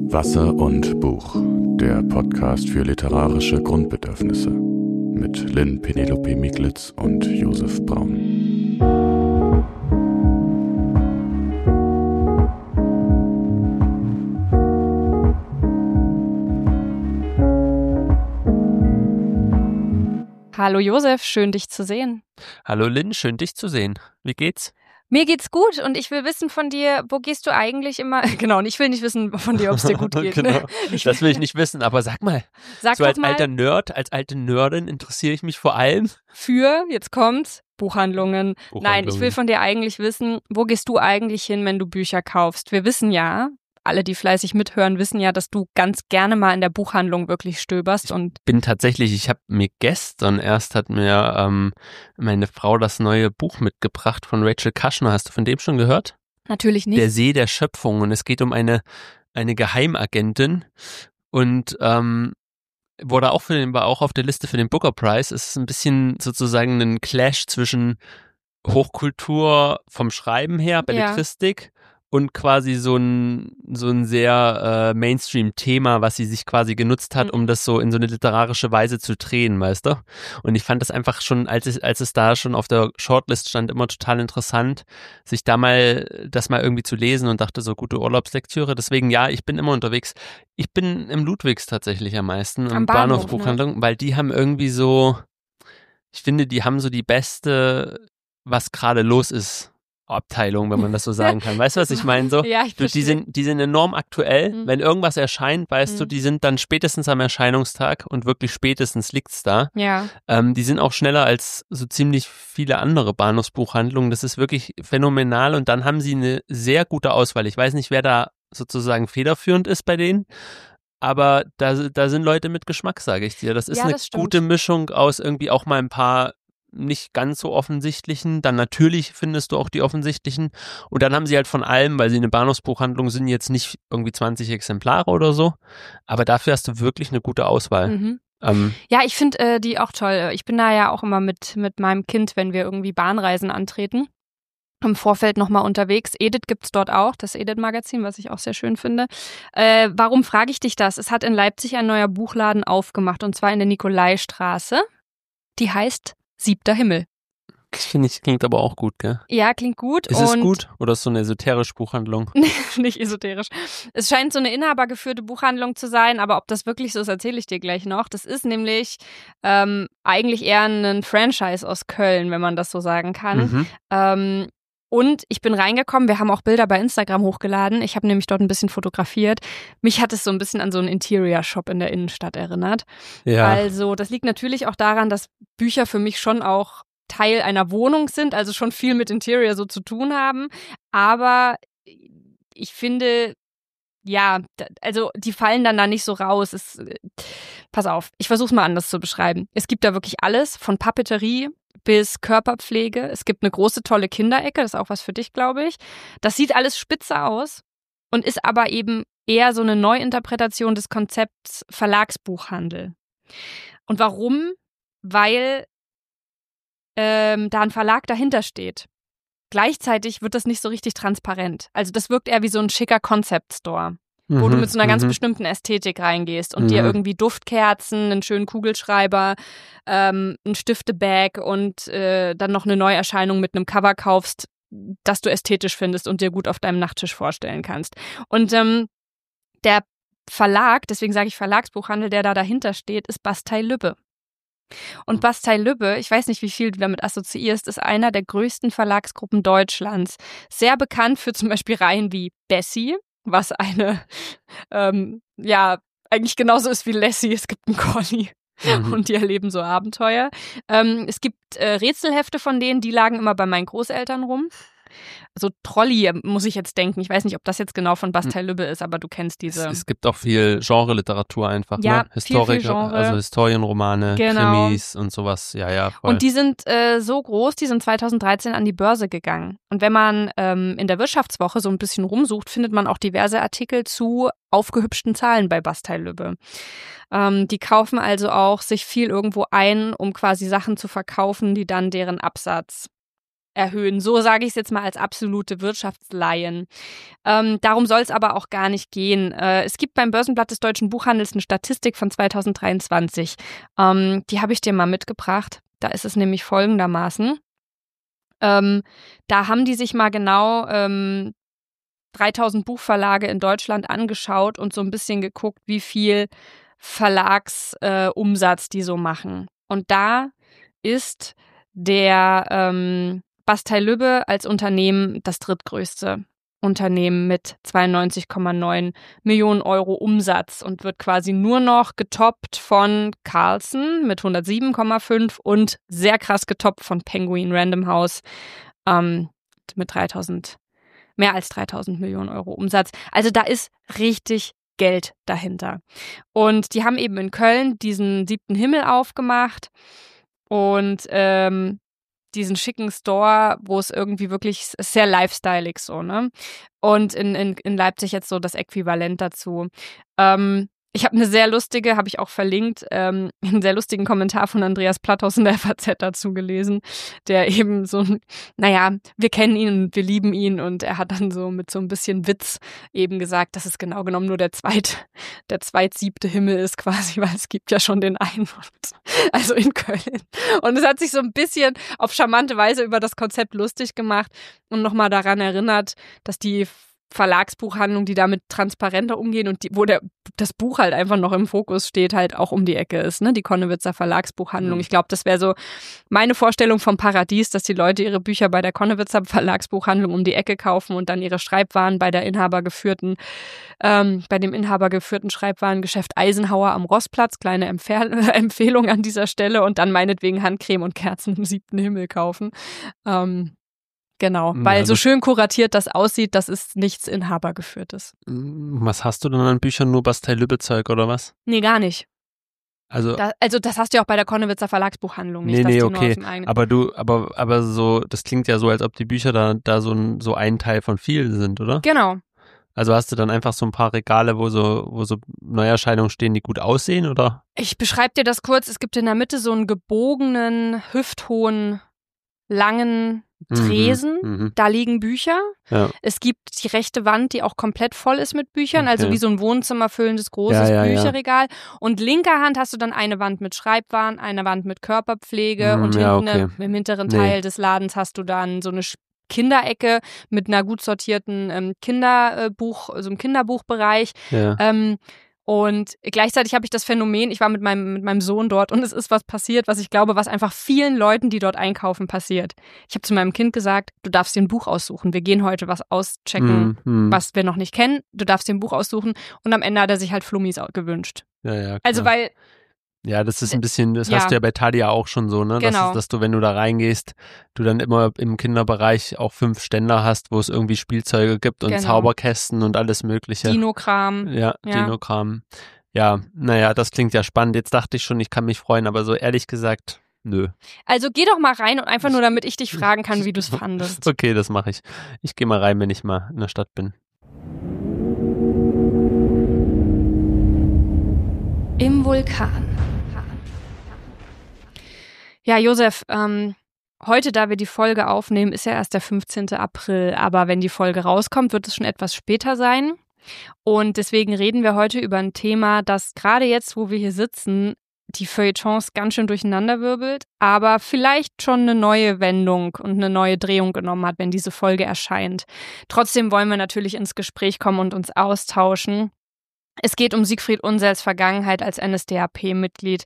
Wasser und Buch, der Podcast für literarische Grundbedürfnisse mit Lynn Penelope Miglitz und Josef Braun. Hallo Josef, schön dich zu sehen. Hallo Lynn, schön dich zu sehen. Wie geht's? Mir geht's gut und ich will wissen von dir, wo gehst du eigentlich immer? Genau, und ich will nicht wissen von dir, ob es dir gut geht. Genau. Ne? Das will ich nicht wissen, aber sag mal, Sag so doch als mal, alter Nerd, als alte Nerdin interessiere ich mich vor allem. jetzt kommt's, Buchhandlungen. Nein, ich will von dir eigentlich wissen, wo gehst du eigentlich hin, wenn du Bücher kaufst? Wir wissen ja, alle, die fleißig mithören, wissen ja, dass du ganz gerne mal in der Buchhandlung wirklich stöberst. Ich habe mir gestern erst, hat mir meine Frau das neue Buch mitgebracht von Rachel Kushner. Hast du von dem schon gehört? Natürlich nicht. Der See der Schöpfung, und es geht um eine Geheimagentin und war auch auf der Liste für den Booker Prize. Es ist ein bisschen sozusagen ein Clash zwischen Hochkultur vom Schreiben her, Belletristik, und quasi so ein sehr Mainstream-Thema, was sie sich quasi genutzt hat, um das so in so eine literarische Weise zu drehen, weißt du? Und ich fand das einfach schon, als es da schon auf der Shortlist stand, immer total interessant, sich das mal irgendwie zu lesen, und dachte so, gute Urlaubslektüre. Deswegen, ja, ich bin immer unterwegs. Ich bin im Ludwigs tatsächlich am meisten, am Bahnhof Bahnhof, Buchhandlung, ne? Weil die haben irgendwie so, ich finde, die haben so die beste, was gerade los ist, Abteilung, wenn man das so sagen kann. Weißt du, was ich meine? So, ja, die sind enorm aktuell. Mhm. Wenn irgendwas erscheint, weißt du, die sind dann spätestens am Erscheinungstag, und wirklich spätestens liegt's da. Ja. Die sind auch schneller als so ziemlich viele andere Bahnhofsbuchhandlungen. Das ist wirklich phänomenal, und dann haben sie eine sehr gute Auswahl. Ich weiß nicht, wer da sozusagen federführend ist bei denen, aber da sind Leute mit Geschmack, sage ich dir. Das ist eine gute Mischung aus irgendwie auch mal ein paar nicht ganz so offensichtlichen, dann natürlich findest du auch die offensichtlichen, und dann haben sie halt von allem, weil sie eine Bahnhofsbuchhandlung sind, jetzt nicht irgendwie 20 Exemplare oder so, aber dafür hast du wirklich eine gute Auswahl. Mhm. Ja, ich finde die auch toll. Ich bin da ja auch immer mit meinem Kind, wenn wir irgendwie Bahnreisen antreten, im Vorfeld nochmal unterwegs. Edith gibt's dort auch, das Edith-Magazin, was ich auch sehr schön finde. Warum frage ich dich das? Es hat in Leipzig ein neuer Buchladen aufgemacht, und zwar in der Nikolaistraße. Die heißt Siebter Himmel. Das finde ich, klingt aber auch gut, gell? Ja, klingt gut. Ist es gut? Oder ist es so eine esoterische Buchhandlung? Nicht esoterisch. Es scheint so eine inhabergeführte Buchhandlung zu sein, aber ob das wirklich so ist, erzähle ich dir gleich noch. Das ist nämlich eigentlich eher ein Franchise aus Köln, wenn man das so sagen kann. Und ich bin reingekommen, wir haben auch Bilder bei Instagram hochgeladen. Ich habe nämlich dort ein bisschen fotografiert. Mich hat es so ein bisschen an so einen Interior-Shop in der Innenstadt erinnert. Ja. Also das liegt natürlich auch daran, dass Bücher für mich schon auch Teil einer Wohnung sind, also schon viel mit Interior so zu tun haben. Aber ich finde, ja, also die fallen dann da nicht so raus. Pass auf, ich versuche es mal anders zu beschreiben. Es gibt da wirklich alles, von Papeterie bis Körperpflege. Es gibt eine große, tolle Kinderecke, das ist auch was für dich, glaube ich. Das sieht alles spitze aus und ist aber eben eher so eine Neuinterpretation des Konzepts Verlagsbuchhandel. Und warum? Weil da ein Verlag dahinter steht. Gleichzeitig wird das nicht so richtig transparent. Also das wirkt eher wie so ein schicker Concept Store, wo du mit so einer ganz bestimmten Ästhetik reingehst und dir irgendwie Duftkerzen, einen schönen Kugelschreiber, ein Stiftebag und dann noch eine Neuerscheinung mit einem Cover kaufst, das du ästhetisch findest und dir gut auf deinem Nachttisch vorstellen kannst. Und der Verlag, deswegen sage ich Verlagsbuchhandel, der da dahinter steht, ist Bastei-Lübbe. Und Bastei-Lübbe, ich weiß nicht, wie viel du damit assoziierst, ist einer der größten Verlagsgruppen Deutschlands. Sehr bekannt für zum Beispiel Reihen wie Bessie, was eine, eigentlich genauso ist wie Lassie. Es gibt einen Collie und die erleben so Abenteuer. Es gibt Rätselhefte von denen, die lagen immer bei meinen Großeltern rum. So Trolli muss ich jetzt denken. Ich weiß nicht, ob das jetzt genau von Bastei-Lübbe ist, aber du kennst diese. Es gibt auch viel Genre-Literatur einfach, ja, ne? Historiker, viel Genre. also Historienromane, genau. Krimis und sowas. Ja, voll. Und die sind so groß, die sind 2013 an die Börse gegangen. Und wenn man in der Wirtschaftswoche so ein bisschen rumsucht, findet man auch diverse Artikel zu aufgehübschten Zahlen bei Bastei-Lübbe. Die kaufen also auch sich viel irgendwo ein, um quasi Sachen zu verkaufen, die dann deren Absatz erhöhen. So sage ich es jetzt mal als absolute Wirtschaftslaien. Darum soll es aber auch gar nicht gehen. Es gibt beim Börsenblatt des Deutschen Buchhandels eine Statistik von 2023. Die habe ich dir mal mitgebracht. Da ist es nämlich folgendermaßen. Da haben die sich mal genau 3000 Buchverlage in Deutschland angeschaut und so ein bisschen geguckt, wie viel Verlagsumsatz die so machen. Und da ist der Bastei-Lübbe als Unternehmen das drittgrößte Unternehmen mit 92,9 Millionen Euro Umsatz und wird quasi nur noch getoppt von Carlsen mit 107,5 und sehr krass getoppt von Penguin Random House mit mehr als 3000 Millionen Euro Umsatz. Also da ist richtig Geld dahinter. Und die haben eben in Köln diesen 7. Himmel aufgemacht und diesen schicken Store, wo es irgendwie wirklich sehr lifestyleig so, ne? Und in Leipzig jetzt so das Äquivalent dazu. Ich habe eine sehr lustige, habe ich auch verlinkt, einen sehr lustigen Kommentar von Andreas Platthaus in der FAZ dazu gelesen, der eben so, naja, wir kennen ihn und wir lieben ihn und er hat dann so mit so ein bisschen Witz eben gesagt, dass es genau genommen nur der zweitsiebte Himmel ist quasi, weil es gibt ja schon den einen, also in Köln. Und es hat sich so ein bisschen auf charmante Weise über das Konzept lustig gemacht und nochmal daran erinnert, dass die Verlagsbuchhandlung, die damit transparenter umgehen und wo das Buch halt einfach noch im Fokus steht, halt auch um die Ecke ist, ne? Die Konnewitzer Verlagsbuchhandlung. Ich glaube, das wäre so meine Vorstellung vom Paradies, dass die Leute ihre Bücher bei der Konnewitzer Verlagsbuchhandlung um die Ecke kaufen und dann ihre Schreibwaren bei dem inhabergeführten Schreibwarengeschäft Eisenhower am Rossplatz, kleine Empfehlung an dieser Stelle, und dann meinetwegen Handcreme und Kerzen im 7. Himmel kaufen. Genau, weil so schön kuratiert das aussieht, das ist nichts Inhabergeführtes. Was hast du denn an Büchern? Nur Bastei-Lübbe-Zeug oder was? Nee, gar nicht. Also das hast du ja auch bei der Konnewitzer Verlagsbuchhandlung nicht. Nee, okay. Aber so, das klingt ja so, als ob die Bücher da so ein Teil von vielen sind, oder? Genau. Also hast du dann einfach so ein paar Regale, wo so Neuerscheinungen stehen, die gut aussehen, oder? Ich beschreibe dir das kurz. Es gibt in der Mitte so einen gebogenen, hüfthohen, langen Tresen, da liegen Bücher. Ja. Es gibt die rechte Wand, die auch komplett voll ist mit Büchern, also wie so ein Wohnzimmer füllendes großes Bücherregal. Ja. Und linker Hand hast du dann eine Wand mit Schreibwaren, eine Wand mit Körperpflege und im hinteren Teil des Ladens hast du dann so eine Kinderecke mit einer gut sortierten so einem Kinderbuchbereich. Ja. Und gleichzeitig habe ich das Phänomen, ich war mit meinem Sohn dort und es ist was passiert, was ich glaube, was einfach vielen Leuten, die dort einkaufen, passiert. Ich habe zu meinem Kind gesagt, du darfst dir ein Buch aussuchen. Wir gehen heute was auschecken, was wir noch nicht kennen. Du darfst dir ein Buch aussuchen. Und am Ende hat er sich halt Flummis gewünscht. Ja, klar. Also weil... Ja, das ist ein bisschen, das hast du ja bei Thalia auch schon so, ne? Genau. Dass du, wenn du da reingehst, du dann immer im Kinderbereich auch 5 Ständer hast, wo es irgendwie Spielzeuge gibt und Zauberkästen und alles mögliche. Dinokram. Ja, Dinokram. Ja, naja, das klingt ja spannend. Jetzt dachte ich schon, ich kann mich freuen, aber so ehrlich gesagt, nö. Also geh doch mal rein und einfach nur, damit ich dich fragen kann, wie du es fandest. Okay, das mache ich. Ich gehe mal rein, wenn ich mal in der Stadt bin. Im Vulkan. Ja, Josef, heute, da wir die Folge aufnehmen, ist ja erst der 15. April, aber wenn die Folge rauskommt, wird es schon etwas später sein. Und deswegen reden wir heute über ein Thema, das gerade jetzt, wo wir hier sitzen, die Feuilletons ganz schön durcheinanderwirbelt, aber vielleicht schon eine neue Wendung und eine neue Drehung genommen hat, wenn diese Folge erscheint. Trotzdem wollen wir natürlich ins Gespräch kommen und uns austauschen. Es geht um Siegfried Unsells Vergangenheit als NSDAP-Mitglied.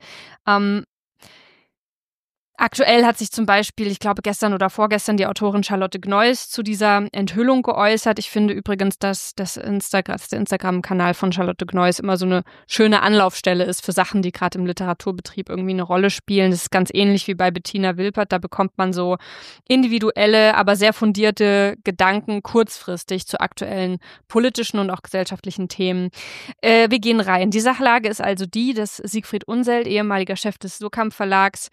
Aktuell hat sich zum Beispiel, ich glaube gestern oder vorgestern, die Autorin Charlotte Gneuss zu dieser Enthüllung geäußert. Ich finde übrigens, dass der Instagram-Kanal von Charlotte Gneuss immer so eine schöne Anlaufstelle ist für Sachen, die gerade im Literaturbetrieb irgendwie eine Rolle spielen. Das ist ganz ähnlich wie bei Bettina Wilpert. Da bekommt man so individuelle, aber sehr fundierte Gedanken kurzfristig zu aktuellen politischen und auch gesellschaftlichen Themen. Wir gehen rein. Die Sachlage ist also die, dass Siegfried Unseld, ehemaliger Chef des Surkamp Verlags,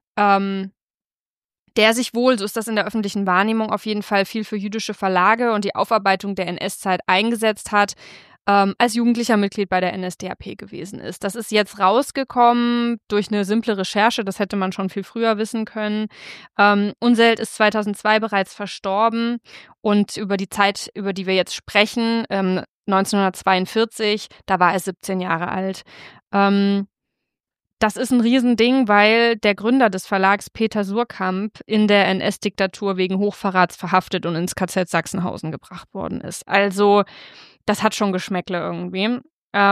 der sich wohl, so ist das in der öffentlichen Wahrnehmung, auf jeden Fall viel für jüdische Verlage und die Aufarbeitung der NS-Zeit eingesetzt hat, als jugendlicher Mitglied bei der NSDAP gewesen ist. Das ist jetzt rausgekommen durch eine simple Recherche, das hätte man schon viel früher wissen können. Unseld ist 2002 bereits verstorben und über die Zeit, über die wir jetzt sprechen, 1942, da war er 17 Jahre alt. Das ist ein Riesending, weil der Gründer des Verlags, Peter Suhrkamp, in der NS-Diktatur wegen Hochverrats verhaftet und ins KZ Sachsenhausen gebracht worden ist. Also das hat schon Geschmäckle irgendwie.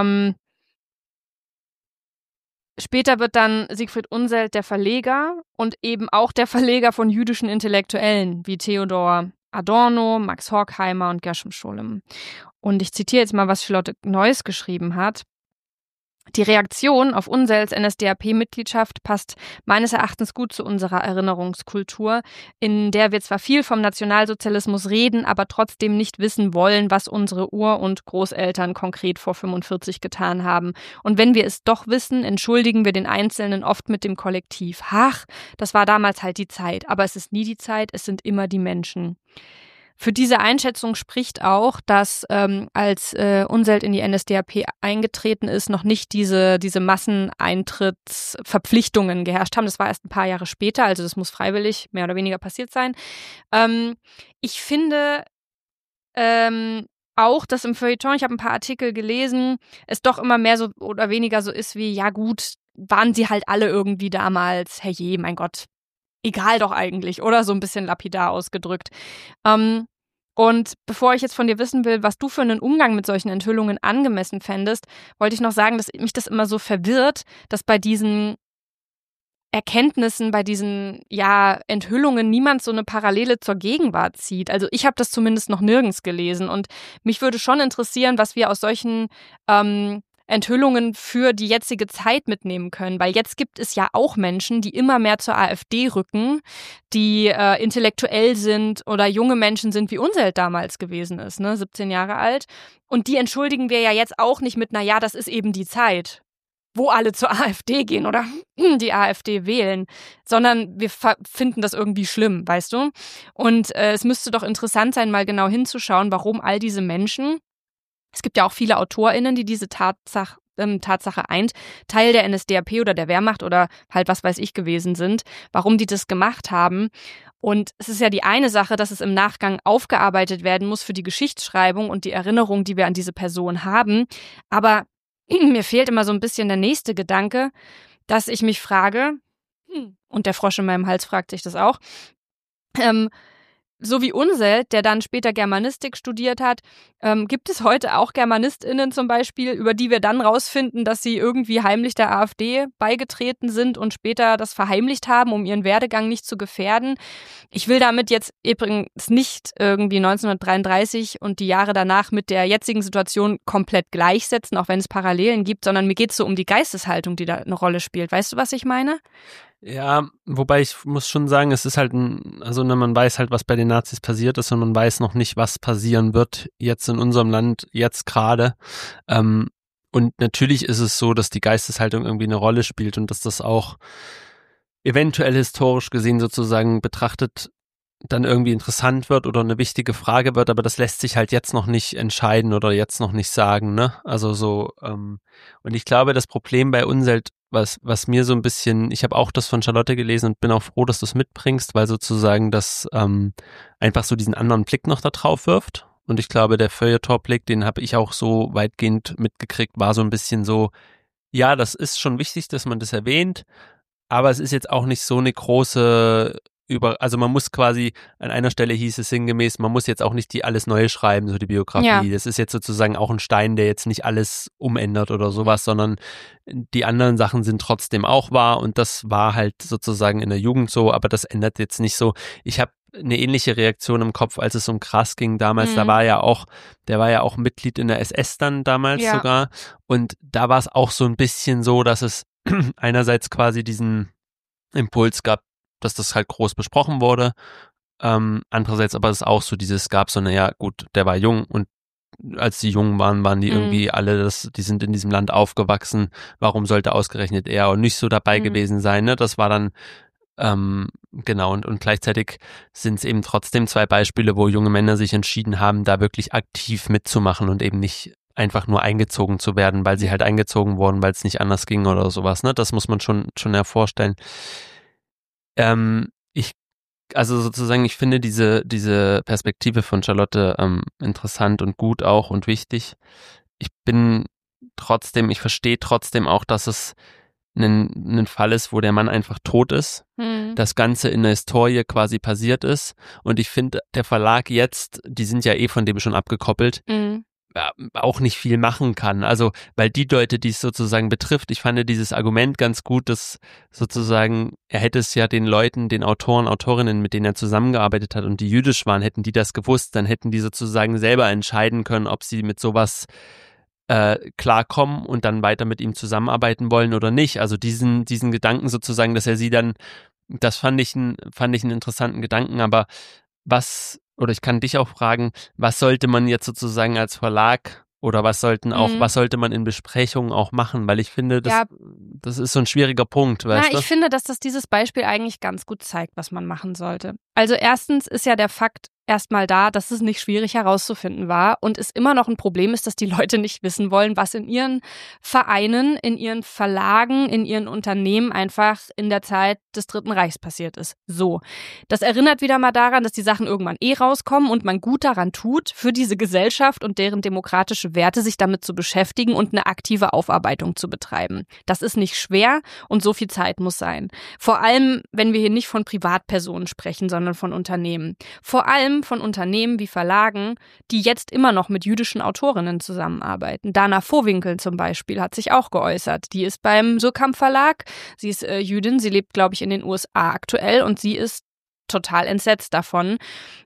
Später wird dann Siegfried Unseld der Verleger und eben auch der Verleger von jüdischen Intellektuellen wie Theodor Adorno, Max Horkheimer und Gershom Scholem. Und ich zitiere jetzt mal, was Charlotte Neuss geschrieben hat. Die Reaktion auf Unselds NSDAP-Mitgliedschaft passt meines Erachtens gut zu unserer Erinnerungskultur, in der wir zwar viel vom Nationalsozialismus reden, aber trotzdem nicht wissen wollen, was unsere Ur- und Großeltern konkret vor 45 getan haben. Und wenn wir es doch wissen, entschuldigen wir den Einzelnen oft mit dem Kollektiv. Ach, das war damals halt die Zeit, aber es ist nie die Zeit, es sind immer die Menschen. Für diese Einschätzung spricht auch, dass als Unseld in die NSDAP eingetreten ist, noch nicht diese Masseneintrittsverpflichtungen geherrscht haben. Das war erst ein paar Jahre später, also das muss freiwillig mehr oder weniger passiert sein. Ich finde auch, dass im Feuilleton, ich habe ein paar Artikel gelesen, es doch immer mehr so oder weniger so ist wie, ja gut, waren sie halt alle irgendwie damals, herrje, mein Gott, egal doch eigentlich, oder? So ein bisschen lapidar ausgedrückt. Und bevor ich jetzt von dir wissen will, was du für einen Umgang mit solchen Enthüllungen angemessen fändest, wollte ich noch sagen, dass mich das immer so verwirrt, dass bei diesen Erkenntnissen, bei diesen Enthüllungen niemand so eine Parallele zur Gegenwart zieht. Also ich habe das zumindest noch nirgends gelesen und mich würde schon interessieren, was wir aus solchen Enthüllungen für die jetzige Zeit mitnehmen können, weil jetzt gibt es ja auch Menschen, die immer mehr zur AfD rücken, die intellektuell sind oder junge Menschen sind, wie Unseld damals gewesen ist, 17 Jahre alt. Und die entschuldigen wir ja jetzt auch nicht mit, das ist eben die Zeit, wo alle zur AfD gehen oder die AfD wählen, sondern wir finden das irgendwie schlimm, weißt du? Und es müsste doch interessant sein, mal genau hinzuschauen, warum all diese Menschen, es gibt ja auch viele AutorInnen, die diese Tatsache eint, Teil der NSDAP oder der Wehrmacht oder halt was weiß ich gewesen sind, warum die das gemacht haben. Und es ist ja die eine Sache, dass es im Nachgang aufgearbeitet werden muss für die Geschichtsschreibung und die Erinnerung, die wir an diese Person haben. Aber mir fehlt immer so ein bisschen der nächste Gedanke, dass ich mich frage, und der Frosch in meinem Hals fragt sich das auch, so wie Unseld, der dann später Germanistik studiert hat, gibt es heute auch GermanistInnen zum Beispiel, über die wir dann rausfinden, dass sie irgendwie heimlich der AfD beigetreten sind und später das verheimlicht haben, um ihren Werdegang nicht zu gefährden. Ich will damit jetzt übrigens nicht irgendwie 1933 und die Jahre danach mit der jetzigen Situation komplett gleichsetzen, auch wenn es Parallelen gibt, sondern mir geht es so um die Geisteshaltung, die da eine Rolle spielt. Weißt du, was ich meine? Ja, wobei ich muss schon sagen, es ist halt man weiß halt, was bei den Nazis passiert ist und man weiß noch nicht, was passieren wird jetzt in unserem Land, jetzt gerade. Und natürlich ist es so, dass die Geisteshaltung irgendwie eine Rolle spielt und dass das auch eventuell historisch gesehen sozusagen betrachtet dann irgendwie interessant wird oder eine wichtige Frage wird, aber das lässt sich halt jetzt noch nicht entscheiden oder jetzt noch nicht sagen, ne? Also so, und ich glaube, das Problem bei Unseld, was mir so ein bisschen, ich habe auch das von Charlotte gelesen und bin auch froh, dass du es mitbringst, weil sozusagen das einfach so diesen anderen Blick noch da drauf wirft. Und ich glaube, der Feuilleton-Blick, den habe ich auch so weitgehend mitgekriegt, war so ein bisschen so, ja, das ist schon wichtig, dass man das erwähnt, aber es ist jetzt auch nicht so eine große also man muss quasi, an einer Stelle hieß es sinngemäß, man muss jetzt auch nicht die alles neu schreiben, so die Biografie. Ja. Das ist jetzt sozusagen auch ein Stein, der jetzt nicht alles umändert oder sowas, sondern die anderen Sachen sind trotzdem auch wahr und das war halt sozusagen in der Jugend so, aber das ändert jetzt nicht so. Ich habe eine ähnliche Reaktion im Kopf, als es um Krass ging damals. Der war ja auch Mitglied in der SS dann damals sogar und da war es auch so ein bisschen so, dass es einerseits quasi diesen Impuls gab, dass das halt groß besprochen wurde. Andererseits aber ist auch so gab so eine, ja gut, der war jung und als die jung waren die irgendwie alle, die sind in diesem Land aufgewachsen, warum sollte ausgerechnet er und nicht so dabei gewesen sein, ne? Das war dann, genau, und gleichzeitig sind es eben trotzdem zwei Beispiele, wo junge Männer sich entschieden haben, da wirklich aktiv mitzumachen und eben nicht einfach nur eingezogen zu werden, weil sie halt eingezogen wurden, weil es nicht anders ging oder sowas. Ne? Das muss man schon hervorstellen. Also sozusagen, ich finde diese Perspektive von Charlotte interessant und gut auch und wichtig. Ich verstehe trotzdem auch, dass es ein Fall ist, wo der Mann einfach tot ist, das Ganze in der Historie quasi passiert ist, und ich finde, der Verlag jetzt, die sind ja von dem schon abgekoppelt, auch nicht viel machen kann. Also, weil die Leute, die es sozusagen betrifft, ich fand dieses Argument ganz gut, dass sozusagen, er hätte es ja den Leuten, den Autoren, Autorinnen, mit denen er zusammengearbeitet hat und die jüdisch waren, hätten die das gewusst, dann hätten die sozusagen selber entscheiden können, ob sie mit sowas klarkommen und dann weiter mit ihm zusammenarbeiten wollen oder nicht. Also diesen Gedanken sozusagen, dass er sie dann, das fand ich einen interessanten Gedanken, aber oder ich kann dich auch fragen, was sollte man jetzt sozusagen als Verlag oder was sollte man in Besprechungen auch machen? Weil ich finde, das ist so ein schwieriger Punkt, weißt du? Ich finde, dass das dieses Beispiel eigentlich ganz gut zeigt, was man machen sollte. Also erstens ist ja der Fakt erstmal da, dass es nicht schwierig herauszufinden war und es immer noch ein Problem ist, dass die Leute nicht wissen wollen, was in ihren Vereinen, in ihren Verlagen, in ihren Unternehmen einfach in der Zeit des Dritten Reichs passiert ist. So. Das erinnert wieder mal daran, dass die Sachen irgendwann rauskommen und man gut daran tut, für diese Gesellschaft und deren demokratische Werte sich damit zu beschäftigen und eine aktive Aufarbeitung zu betreiben. Das ist nicht schwer und so viel Zeit muss sein. Vor allem, wenn wir hier nicht von Privatpersonen sprechen, sondern von Unternehmen. Vor allem von Unternehmen wie Verlagen, die jetzt immer noch mit jüdischen Autorinnen zusammenarbeiten. Dana Vohwinkel zum Beispiel hat sich auch geäußert. Die ist beim Suhrkamp Verlag. Sie ist Jüdin, sie lebt, glaube ich, in den USA aktuell und sie ist total entsetzt davon,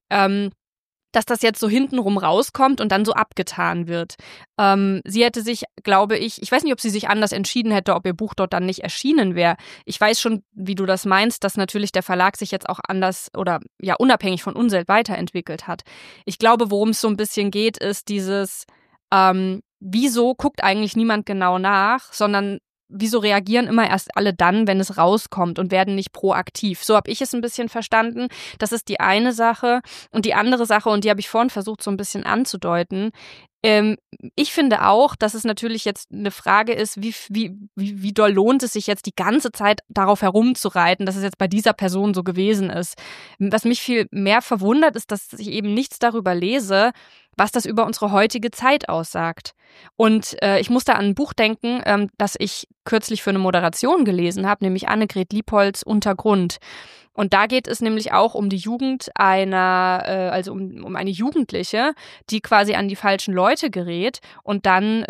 dass das jetzt so hintenrum rauskommt und dann so abgetan wird. Sie hätte sich, glaube ich weiß nicht, ob sie sich anders entschieden hätte, ob ihr Buch dort dann nicht erschienen wäre. Ich weiß schon, wie du das meinst, dass natürlich der Verlag sich jetzt auch anders oder ja unabhängig von Unseld weiterentwickelt hat. Ich glaube, worum es so ein bisschen geht, ist dieses, wieso guckt eigentlich niemand genau nach, sondern wieso reagieren immer erst alle dann, wenn es rauskommt und werden nicht proaktiv? So habe ich es ein bisschen verstanden. Das ist die eine Sache. Und die andere Sache, und die habe ich vorhin versucht so ein bisschen anzudeuten, ich finde auch, dass es natürlich jetzt eine Frage ist, wie doll lohnt es sich jetzt die ganze Zeit darauf herumzureiten, dass es jetzt bei dieser Person so gewesen ist. Was mich viel mehr verwundert, ist, dass ich eben nichts darüber lese, was das über unsere heutige Zeit aussagt. Und ich musste an ein Buch denken, das ich kürzlich für eine Moderation gelesen habe, nämlich Annegret Liepolds Untergrund. Und da geht es nämlich auch um die Jugend also um eine Jugendliche, die quasi an die falschen Leute gerät und dann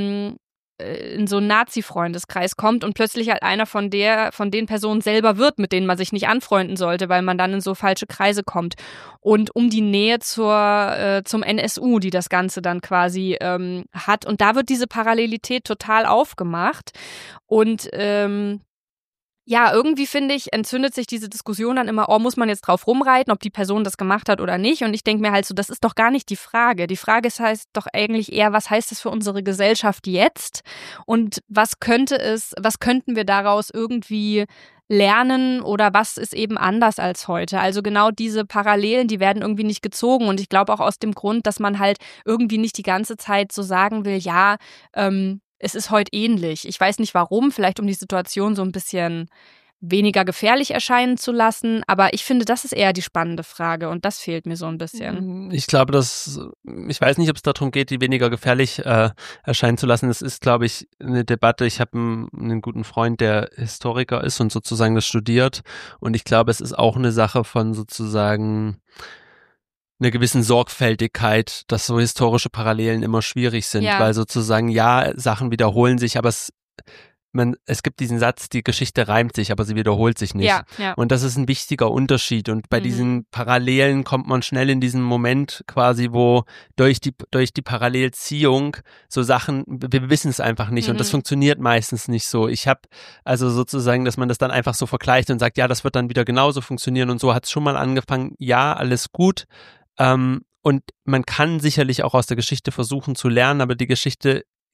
in so einen Nazi-Freundeskreis kommt und plötzlich halt einer von den Personen selber wird, mit denen man sich nicht anfreunden sollte, weil man dann in so falsche Kreise kommt. Und um die Nähe zum NSU, die das Ganze dann quasi hat. Und da wird diese Parallelität total aufgemacht. Und ja, irgendwie finde ich, entzündet sich diese Diskussion dann immer, muss man jetzt drauf rumreiten, ob die Person das gemacht hat oder nicht. Und ich denke mir halt so, das ist doch gar nicht die Frage. Die Frage heißt doch eigentlich eher, was heißt das für unsere Gesellschaft jetzt? Und was könnten wir daraus irgendwie lernen oder was ist eben anders als heute? Also genau diese Parallelen, die werden irgendwie nicht gezogen. Und ich glaube auch aus dem Grund, dass man halt irgendwie nicht die ganze Zeit so sagen will, ja, es ist heute ähnlich. Ich weiß nicht warum, vielleicht um die Situation so ein bisschen weniger gefährlich erscheinen zu lassen, aber ich finde, das ist eher die spannende Frage und das fehlt mir so ein bisschen. Ich glaube, ich weiß nicht, ob es darum geht, die weniger gefährlich erscheinen zu lassen. Es ist, glaube ich, eine Debatte. Ich habe einen guten Freund, der Historiker ist und sozusagen das studiert, und ich glaube, es ist auch eine Sache von sozusagen einer gewissen Sorgfältigkeit, dass so historische Parallelen immer schwierig sind, weil sozusagen, ja, Sachen wiederholen sich, aber es gibt diesen Satz, die Geschichte reimt sich, aber sie wiederholt sich nicht. Ja. Und das ist ein wichtiger Unterschied. Und bei diesen Parallelen kommt man schnell in diesen Moment quasi, wo durch die Parallelziehung so Sachen, wir wissen es einfach nicht. Und das funktioniert meistens nicht so. Ich habe also sozusagen, dass man das dann einfach so vergleicht und sagt, ja, das wird dann wieder genauso funktionieren. Und so hat es schon mal angefangen. Ja, alles gut. Und man kann sicherlich auch aus der Geschichte versuchen zu lernen, aber die Geschichte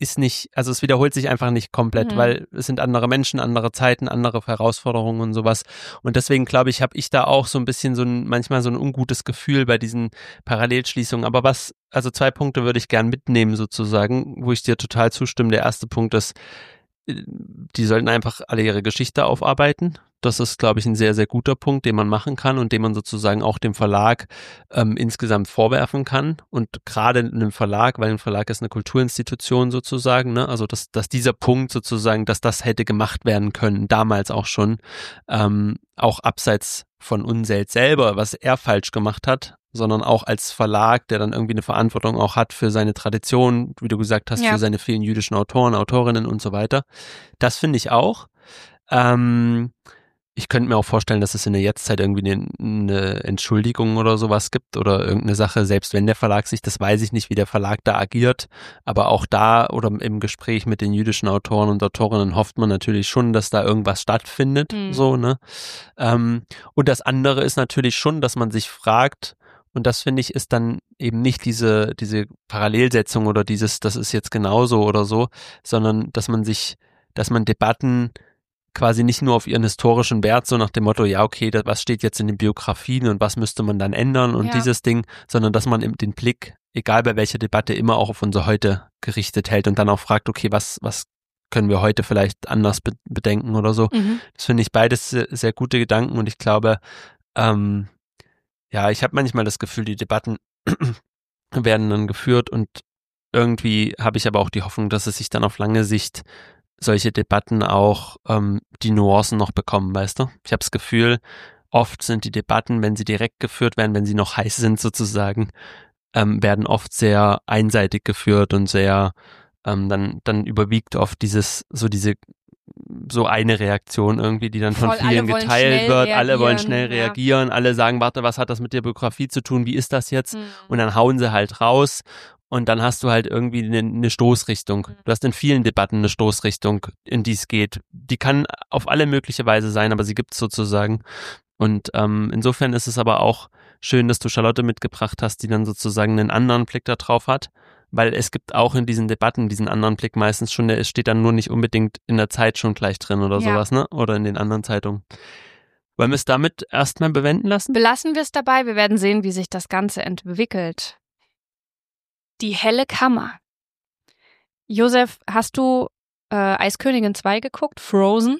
ist nicht, also es wiederholt sich einfach nicht komplett, weil es sind andere Menschen, andere Zeiten, andere Herausforderungen und sowas. Und deswegen glaube ich, habe ich da auch so ein bisschen manchmal so ein ungutes Gefühl bei diesen Parallelschließungen. Aber also 2 Punkte würde ich gern mitnehmen sozusagen, wo ich dir total zustimme. Der erste Punkt ist, die sollten einfach alle ihre Geschichte aufarbeiten. Das ist, glaube ich, ein sehr, sehr guter Punkt, den man machen kann und den man sozusagen auch dem Verlag insgesamt vorwerfen kann. Und gerade einem Verlag, weil ein Verlag ist eine Kulturinstitution sozusagen, ne? Also dass dieser Punkt sozusagen, dass das hätte gemacht werden können, damals auch schon, auch abseits von Unseld selber, was er falsch gemacht hat, sondern auch als Verlag, der dann irgendwie eine Verantwortung auch hat für seine Tradition, wie du gesagt hast, für seine vielen jüdischen Autoren, Autorinnen und so weiter. Das finde ich auch. Ich könnte mir auch vorstellen, dass es in der Jetztzeit irgendwie eine Entschuldigung oder sowas gibt oder irgendeine Sache, selbst wenn der Verlag sich, das weiß ich nicht, wie der Verlag da agiert, aber auch da oder im Gespräch mit den jüdischen Autoren und Autorinnen hofft man natürlich schon, dass da irgendwas stattfindet, so, ne? Und das andere ist natürlich schon, dass man sich fragt, und das finde ich ist dann eben nicht diese Parallelsetzung oder das ist jetzt genauso oder so, sondern dass man Debatten quasi nicht nur auf ihren historischen Wert, so nach dem Motto, ja okay, was steht jetzt in den Biografien und was müsste man dann ändern und dieses Ding, sondern dass man den Blick, egal bei welcher Debatte, immer auch auf unser Heute gerichtet hält und dann auch fragt, okay, was können wir heute vielleicht anders bedenken oder so. Das finde ich beides sehr, sehr gute Gedanken und ich glaube, ich habe manchmal das Gefühl, die Debatten werden dann geführt und irgendwie habe ich aber auch die Hoffnung, dass es sich dann auf lange Sicht solche Debatten auch die Nuancen noch bekommen, weißt du? Ich habe das Gefühl, oft sind die Debatten, wenn sie direkt geführt werden, wenn sie noch heiß sind sozusagen, werden oft sehr einseitig geführt und sehr, dann überwiegt oft so eine Reaktion irgendwie, die dann von vielen geteilt wird. Alle wollen schnell reagieren, alle sagen, warte, was hat das mit der Biografie zu tun, wie ist das jetzt? Und dann hauen sie halt raus. Und dann hast du halt irgendwie eine Stoßrichtung. Du hast in vielen Debatten eine Stoßrichtung, in die es geht. Die kann auf alle mögliche Weise sein, aber sie gibt es sozusagen. Und insofern ist es aber auch schön, dass du Charlotte mitgebracht hast, die dann sozusagen einen anderen Blick da drauf hat. Weil es gibt auch in diesen Debatten diesen anderen Blick meistens schon, der steht dann nur nicht unbedingt in der Zeit schon gleich drin oder sowas, ne? Oder in den anderen Zeitungen. Wollen wir es damit erstmal bewenden lassen? Belassen wir es dabei. Wir werden sehen, wie sich das Ganze entwickelt. Die helle Kammer. Josef, hast du Eiskönigin 2 geguckt? Frozen?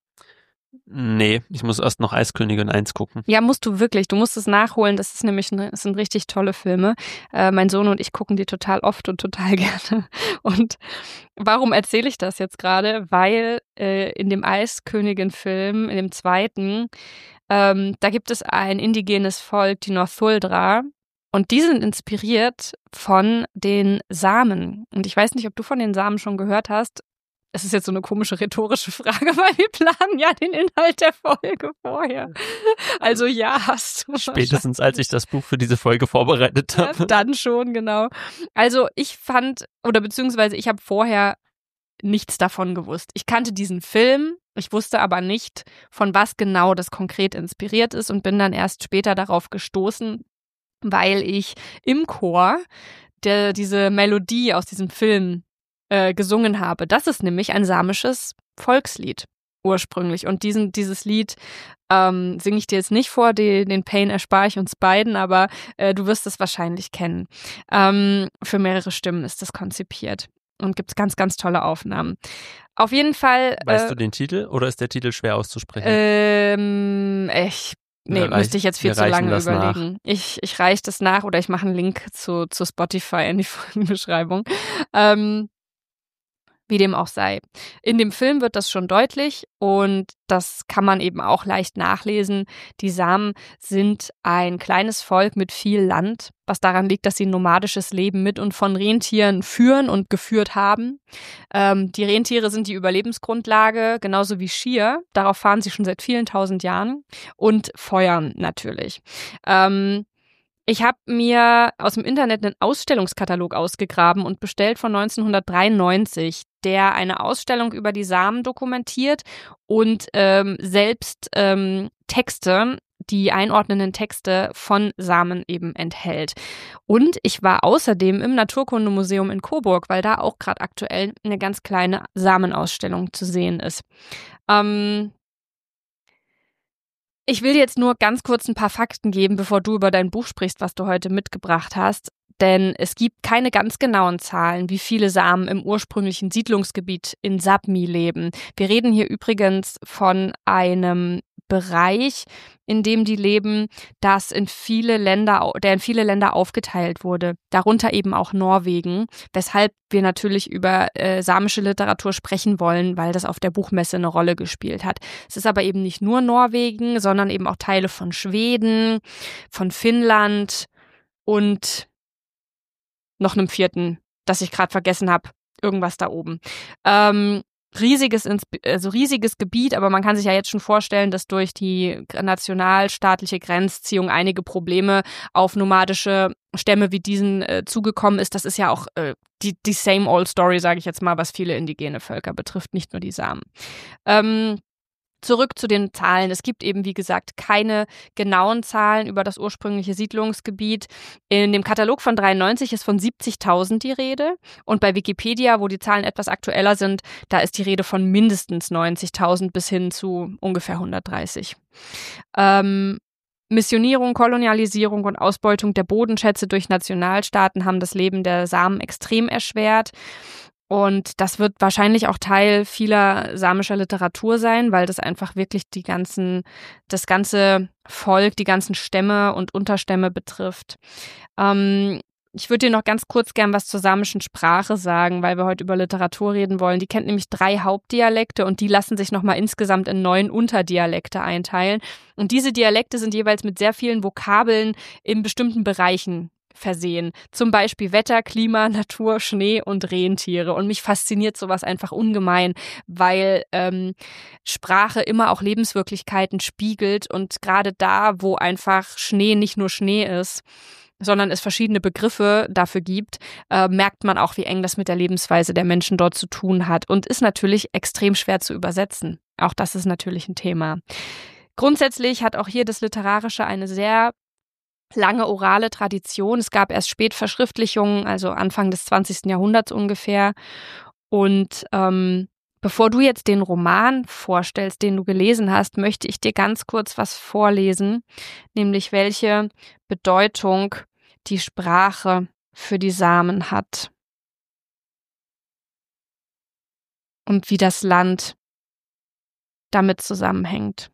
Nee, ich muss erst noch Eiskönigin 1 gucken. Ja, musst du wirklich. Du musst es nachholen. Das ist nämlich das sind richtig tolle Filme. Mein Sohn und ich gucken die total oft und total gerne. Und warum erzähle ich das jetzt gerade? Weil in dem Eiskönigin-Film, in dem zweiten, da gibt es ein indigenes Volk, die Northuldra. Und die sind inspiriert von den Samen. Und ich weiß nicht, ob du von den Samen schon gehört hast. Es ist jetzt so eine komische rhetorische Frage, weil wir planen ja den Inhalt der Folge vorher. Also ja, hast du. Spätestens als ich das Buch für diese Folge vorbereitet habe. Ja, dann schon, genau. Also ich habe vorher nichts davon gewusst. Ich kannte diesen Film, ich wusste aber nicht, von was genau das konkret inspiriert ist und bin dann erst später darauf gestoßen, weil ich im Chor diese Melodie aus diesem Film gesungen habe. Das ist nämlich ein samisches Volkslied ursprünglich. Und dieses Lied singe ich dir jetzt nicht vor, den Pain erspare ich uns beiden, aber du wirst es wahrscheinlich kennen. Für mehrere Stimmen ist das konzipiert. Und gibt es ganz, ganz tolle Aufnahmen. Auf jeden Fall. Weißt du den Titel oder ist der Titel schwer auszusprechen? Müsste ich jetzt viel zu lange überlegen. Nach. Ich reiche das nach oder ich mache einen Link zu Spotify in die Folgenbeschreibung. Wie dem auch sei. In dem Film wird das schon deutlich und das kann man eben auch leicht nachlesen. Die Samen sind ein kleines Volk mit viel Land, was daran liegt, dass sie ein nomadisches Leben mit und von Rentieren führen und geführt haben. Die Rentiere sind die Überlebensgrundlage, genauso wie Schier. Darauf fahren sie schon seit vielen tausend Jahren und feuern natürlich. Ich habe mir aus dem Internet einen Ausstellungskatalog ausgegraben und bestellt von 1993, der eine Ausstellung über die Samen dokumentiert und selbst Texte die einordnenden Texte von Samen eben enthält. Und ich war außerdem im Naturkundemuseum in Coburg, weil da auch gerade aktuell eine ganz kleine Samenausstellung zu sehen ist. Ich will jetzt nur ganz kurz ein paar Fakten geben, bevor du über dein Buch sprichst, was du heute mitgebracht hast. Denn es gibt keine ganz genauen Zahlen, wie viele Samen im ursprünglichen Siedlungsgebiet in Sapmi leben. Wir reden hier übrigens von einem Bereich, in dem die leben, der in viele Länder aufgeteilt wurde, darunter eben auch Norwegen, weshalb wir natürlich über samische Literatur sprechen wollen, weil das auf der Buchmesse eine Rolle gespielt hat. Es ist aber eben nicht nur Norwegen, sondern eben auch Teile von Schweden, von Finnland und noch einem vierten, das ich gerade vergessen habe, irgendwas da oben. Riesiges Gebiet, aber man kann sich ja jetzt schon vorstellen, dass durch die nationalstaatliche Grenzziehung einige Probleme auf nomadische Stämme wie diesen zugekommen ist. Das ist ja auch die same old story, sage ich jetzt mal, was viele indigene Völker betrifft, nicht nur die Samen. Zurück zu den Zahlen. Es gibt eben, wie gesagt, keine genauen Zahlen über das ursprüngliche Siedlungsgebiet. In dem Katalog von 93 ist von 70.000 die Rede. Und bei Wikipedia, wo die Zahlen etwas aktueller sind, da ist die Rede von mindestens 90.000 bis hin zu ungefähr 130. Missionierung, Kolonialisierung und Ausbeutung der Bodenschätze durch Nationalstaaten haben das Leben der Samen extrem erschwert. Und das wird wahrscheinlich auch Teil vieler samischer Literatur sein, weil das einfach wirklich das ganze Volk, die ganzen Stämme und Unterstämme betrifft. Ich würde dir noch ganz kurz gern was zur samischen Sprache sagen, weil wir heute über Literatur reden wollen. Die kennt nämlich 3 Hauptdialekte und die lassen sich nochmal insgesamt in 9 Unterdialekte einteilen. Und diese Dialekte sind jeweils mit sehr vielen Vokabeln in bestimmten Bereichen versehen. Zum Beispiel Wetter, Klima, Natur, Schnee und Rentiere. Und mich fasziniert sowas einfach ungemein, weil Sprache immer auch Lebenswirklichkeiten spiegelt und gerade da, wo einfach Schnee nicht nur Schnee ist, sondern es verschiedene Begriffe dafür gibt, merkt man auch, wie eng das mit der Lebensweise der Menschen dort zu tun hat und ist natürlich extrem schwer zu übersetzen. Auch das ist natürlich ein Thema. Grundsätzlich hat auch hier das Literarische eine sehr lange orale Tradition. Es gab erst Spätverschriftlichungen, also Anfang des 20. Jahrhunderts ungefähr. Und bevor du jetzt den Roman vorstellst, den du gelesen hast, möchte ich dir ganz kurz was vorlesen, nämlich welche Bedeutung die Sprache für die Samen hat und wie das Land damit zusammenhängt.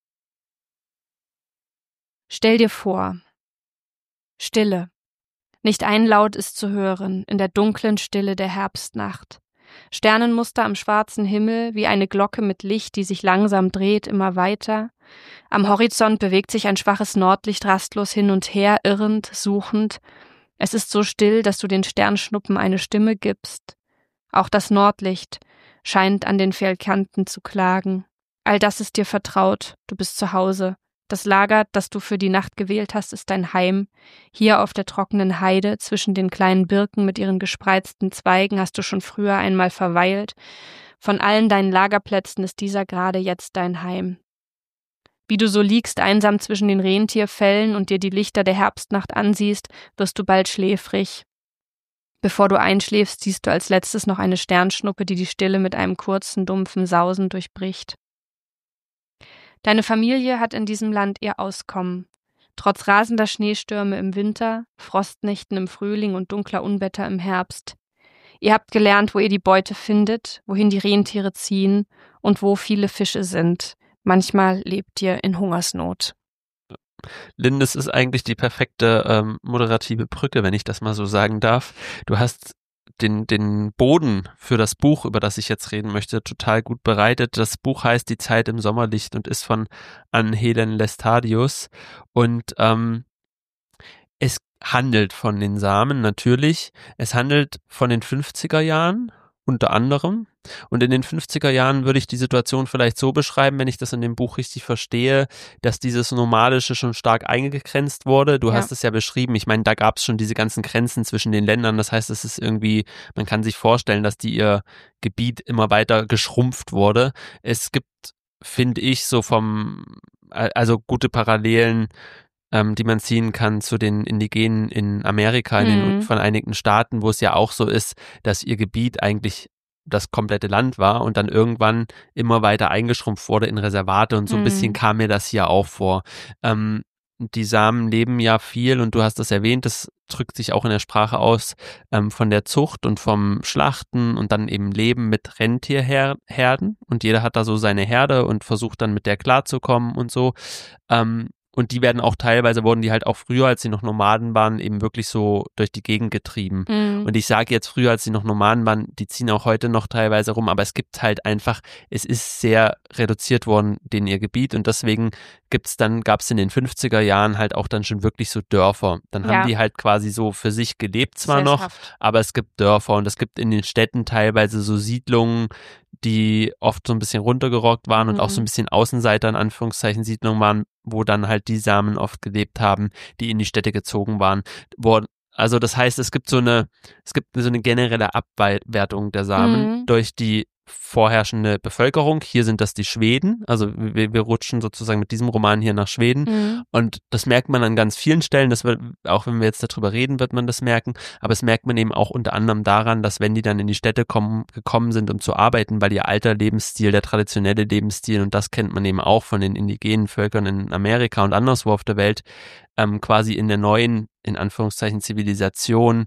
Stell dir vor, Stille. Nicht ein Laut ist zu hören in der dunklen Stille der Herbstnacht. Sternenmuster am schwarzen Himmel, wie eine Glocke mit Licht, die sich langsam dreht, immer weiter. Am Horizont bewegt sich ein schwaches Nordlicht rastlos hin und her, irrend, suchend. Es ist so still, dass du den Sternschnuppen eine Stimme gibst. Auch das Nordlicht scheint an den Felskanten zu klagen. All das ist dir vertraut, du bist zu Hause. Das Lager, das du für die Nacht gewählt hast, ist dein Heim. Hier auf der trockenen Heide, zwischen den kleinen Birken mit ihren gespreizten Zweigen, hast du schon früher einmal verweilt. Von allen deinen Lagerplätzen ist dieser gerade jetzt dein Heim. Wie du so liegst, einsam zwischen den Rentierfellen und dir die Lichter der Herbstnacht ansiehst, wirst du bald schläfrig. Bevor du einschläfst, siehst du als letztes noch eine Sternschnuppe, die die Stille mit einem kurzen, dumpfen Sausen durchbricht. Deine Familie hat in diesem Land ihr Auskommen. Trotz rasender Schneestürme im Winter, Frostnächten im Frühling und dunkler Unwetter im Herbst. Ihr habt gelernt, wo ihr die Beute findet, wohin die Rentiere ziehen und wo viele Fische sind. Manchmal lebt ihr in Hungersnot. Lynn, das ist eigentlich die perfekte moderative Brücke, wenn ich das mal so sagen darf. Du hast den Boden für das Buch, über das ich jetzt reden möchte, total gut bereitet. Das Buch heißt Die Zeit im Sommerlicht und ist von Anne-Helen Lestadius und es handelt von den Samen natürlich. Es handelt von den 50er Jahren unter anderem. Und in den 50er Jahren würde ich die Situation vielleicht so beschreiben, wenn ich das in dem Buch richtig verstehe, dass dieses Nomadische schon stark eingegrenzt wurde. Du hast es ja beschrieben. Ich meine, da gab es schon diese ganzen Grenzen zwischen den Ländern. Das heißt, es ist irgendwie, man kann sich vorstellen, dass ihr Gebiet immer weiter geschrumpft wurde. Es gibt finde ich, so also gute Parallelen, die man ziehen kann zu den Indigenen in Amerika, in den Vereinigten Staaten, wo es ja auch so ist, dass ihr Gebiet eigentlich das komplette Land war und dann irgendwann immer weiter eingeschrumpft wurde in Reservate und so ein bisschen kam mir das hier auch vor. Die Samen leben ja viel und du hast das erwähnt, das drückt sich auch in der Sprache aus, von der Zucht und vom Schlachten und dann eben Leben mit Rentierherden und jeder hat da so seine Herde und versucht dann mit der klarzukommen und so. Und die werden auch teilweise, wurden die halt auch früher, als sie noch Nomaden waren, eben wirklich so durch die Gegend getrieben. Und ich sage jetzt früher, als sie noch Nomaden waren, die ziehen auch heute noch teilweise rum, aber es gibt halt einfach, es ist sehr reduziert worden, ihr Gebiet und deswegen gab es in den 50er Jahren halt auch dann schon wirklich so Dörfer. Dann haben die halt quasi so für sich gelebt zwar noch, aber es gibt Dörfer und es gibt in den Städten teilweise so Siedlungen, die oft so ein bisschen runtergerockt waren und auch so ein bisschen Außenseiter, in Anführungszeichen, Siedlungen waren, wo dann halt die Samen oft gelebt haben, die in die Städte gezogen waren. Also das heißt, es gibt so eine generelle Abwertung der Samen durch die vorherrschende Bevölkerung. Hier sind das die Schweden, also wir rutschen sozusagen mit diesem Roman hier nach Schweden und das merkt man an ganz vielen Stellen, auch wenn wir jetzt darüber reden, wird man das merken, aber es merkt man eben auch unter anderem daran, dass wenn die dann in die Städte gekommen sind, um zu arbeiten, weil ihr alter Lebensstil, der traditionelle Lebensstil, und das kennt man eben auch von den indigenen Völkern in Amerika und anderswo auf der Welt, quasi in der neuen, in Anführungszeichen, Zivilisation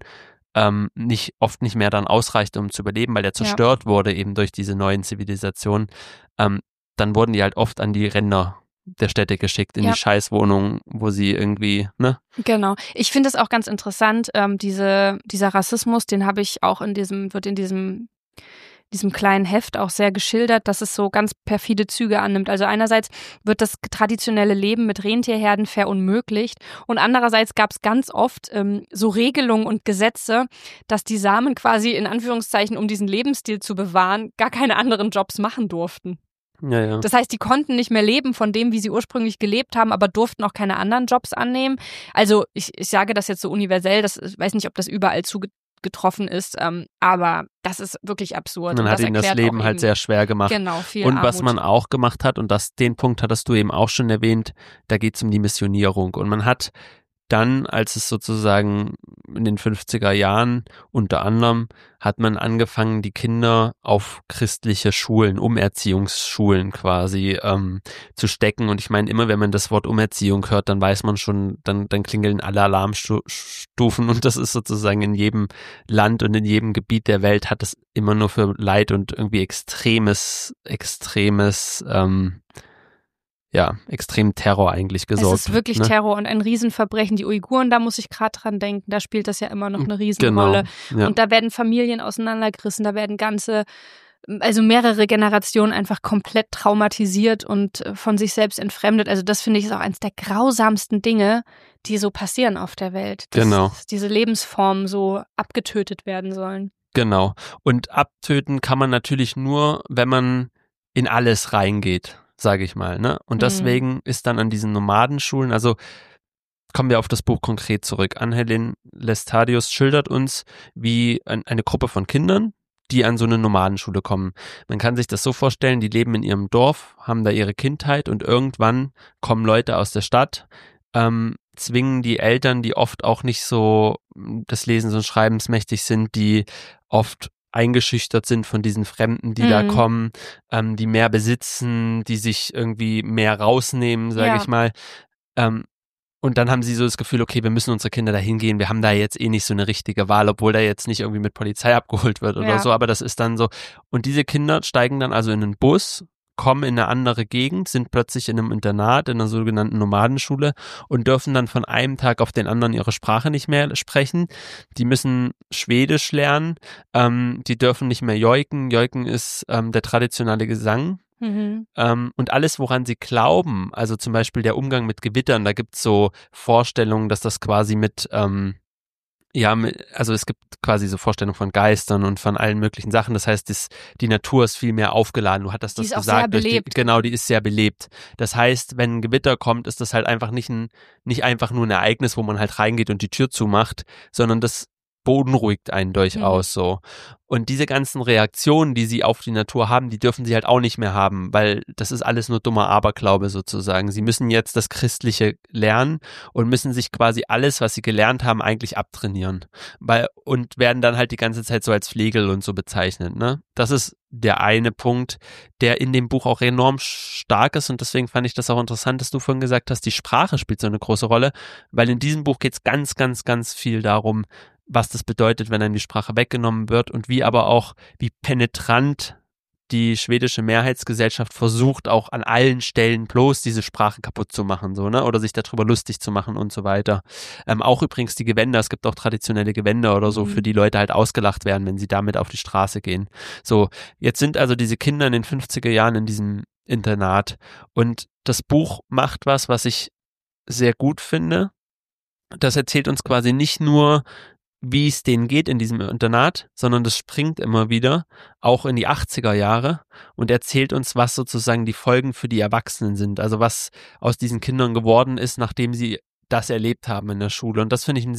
oft nicht mehr dann ausreichte, um zu überleben, weil der zerstört wurde eben durch diese neuen Zivilisationen, dann wurden die halt oft an die Ränder der Städte geschickt, in die Scheißwohnungen, wo sie irgendwie, ne? Genau. Ich finde es auch ganz interessant, dieser Rassismus, den habe ich auch wird in diesem kleinen Heft auch sehr geschildert, dass es so ganz perfide Züge annimmt. Also einerseits wird das traditionelle Leben mit Rentierherden verunmöglicht und andererseits gab es ganz oft so Regelungen und Gesetze, dass die Samen quasi in Anführungszeichen, um diesen Lebensstil zu bewahren, gar keine anderen Jobs machen durften. Ja. Das heißt, die konnten nicht mehr leben von dem, wie sie ursprünglich gelebt haben, aber durften auch keine anderen Jobs annehmen. Also ich sage das jetzt so universell, ich weiß nicht, ob das überall zugetroffen ist, aber das ist wirklich absurd. Man hat ihnen das Leben halt sehr schwer gemacht. Genau, viel Und Armut. was man auch gemacht hat, und den Punkt hattest du eben auch schon erwähnt, da geht es um die Missionierung. Und man hat dann, als es sozusagen in den 50er Jahren unter anderem, hat man angefangen, die Kinder auf christliche Schulen, Umerziehungsschulen quasi zu stecken. Und ich meine, immer wenn man das Wort Umerziehung hört, dann weiß man schon, dann klingeln alle Alarmstufen. Und das ist sozusagen in jedem Land und in jedem Gebiet der Welt hat es immer nur für Leid und irgendwie extremen Terror eigentlich gesorgt. Es ist wirklich Terror und ein Riesenverbrechen. Die Uiguren, da muss ich gerade dran denken, da spielt das ja immer noch eine Riesenrolle. Genau, ja. Und da werden Familien auseinandergerissen, da werden mehrere Generationen einfach komplett traumatisiert und von sich selbst entfremdet. Also das finde ich ist auch eines der grausamsten Dinge, die so passieren auf der Welt. Dass diese Lebensformen so abgetötet werden sollen. Genau. Und abtöten kann man natürlich nur, wenn man in alles reingeht, sage ich mal, ne? Und deswegen ist dann an diesen Nomadenschulen, also kommen wir auf das Buch konkret zurück. Angelin Lestadius schildert uns, wie eine Gruppe von Kindern, die an so eine Nomadenschule kommen. Man kann sich das so vorstellen, die leben in ihrem Dorf, haben da ihre Kindheit und irgendwann kommen Leute aus der Stadt, zwingen die Eltern, die oft auch nicht so des Lesens und Schreibens mächtig sind, die oft eingeschüchtert sind von diesen Fremden, die da kommen, die mehr besitzen, die sich irgendwie mehr rausnehmen, sage ich mal. Und dann haben sie so das Gefühl, okay, wir müssen unsere Kinder da hingehen, wir haben da jetzt eh nicht so eine richtige Wahl, obwohl da jetzt nicht irgendwie mit Polizei abgeholt wird oder so, aber das ist dann so. Und diese Kinder steigen dann also in einen Bus, kommen in eine andere Gegend, sind plötzlich in einem Internat, in einer sogenannten Nomadenschule und dürfen dann von einem Tag auf den anderen ihre Sprache nicht mehr sprechen. Die müssen Schwedisch lernen, die dürfen nicht mehr joiken. Joiken ist der traditionelle Gesang. Und alles, woran sie glauben, also zum Beispiel der Umgang mit Gewittern, da gibt es so Vorstellungen, dass das quasi also es gibt quasi so Vorstellungen von Geistern und von allen möglichen Sachen. Das heißt, die Natur ist viel mehr aufgeladen. Du hattest das gesagt. Sehr belebt. Die ist sehr belebt. Das heißt, wenn ein Gewitter kommt, ist das halt einfach nicht einfach nur ein Ereignis, wo man halt reingeht und die Tür zumacht, sondern das beunruhigt einen durchaus so. Und diese ganzen Reaktionen, die sie auf die Natur haben, die dürfen sie halt auch nicht mehr haben, weil das ist alles nur dummer Aberglaube sozusagen. Sie müssen jetzt das Christliche lernen und müssen sich quasi alles, was sie gelernt haben, eigentlich abtrainieren. Und werden dann halt die ganze Zeit so als Flegel und so bezeichnet, ne? Das ist der eine Punkt, der in dem Buch auch enorm stark ist, und deswegen fand ich das auch interessant, dass du vorhin gesagt hast, die Sprache spielt so eine große Rolle, weil in diesem Buch geht es ganz, ganz, ganz viel darum, was das bedeutet, wenn einem die Sprache weggenommen wird, und wie penetrant die schwedische Mehrheitsgesellschaft versucht, auch an allen Stellen bloß diese Sprache kaputt zu machen, so, ne? Oder sich darüber lustig zu machen und so weiter. Auch übrigens die Gewänder, es gibt auch traditionelle Gewänder oder so, für die Leute halt ausgelacht werden, wenn sie damit auf die Straße gehen. So, jetzt sind also diese Kinder in den 50er Jahren in diesem Internat, und das Buch macht was ich sehr gut finde. Das erzählt uns quasi nicht nur, wie es denen geht in diesem Internat, sondern das springt immer wieder, auch in die 80er Jahre, und erzählt uns, was sozusagen die Folgen für die Erwachsenen sind, also was aus diesen Kindern geworden ist, nachdem sie das erlebt haben in der Schule. Und das finde ich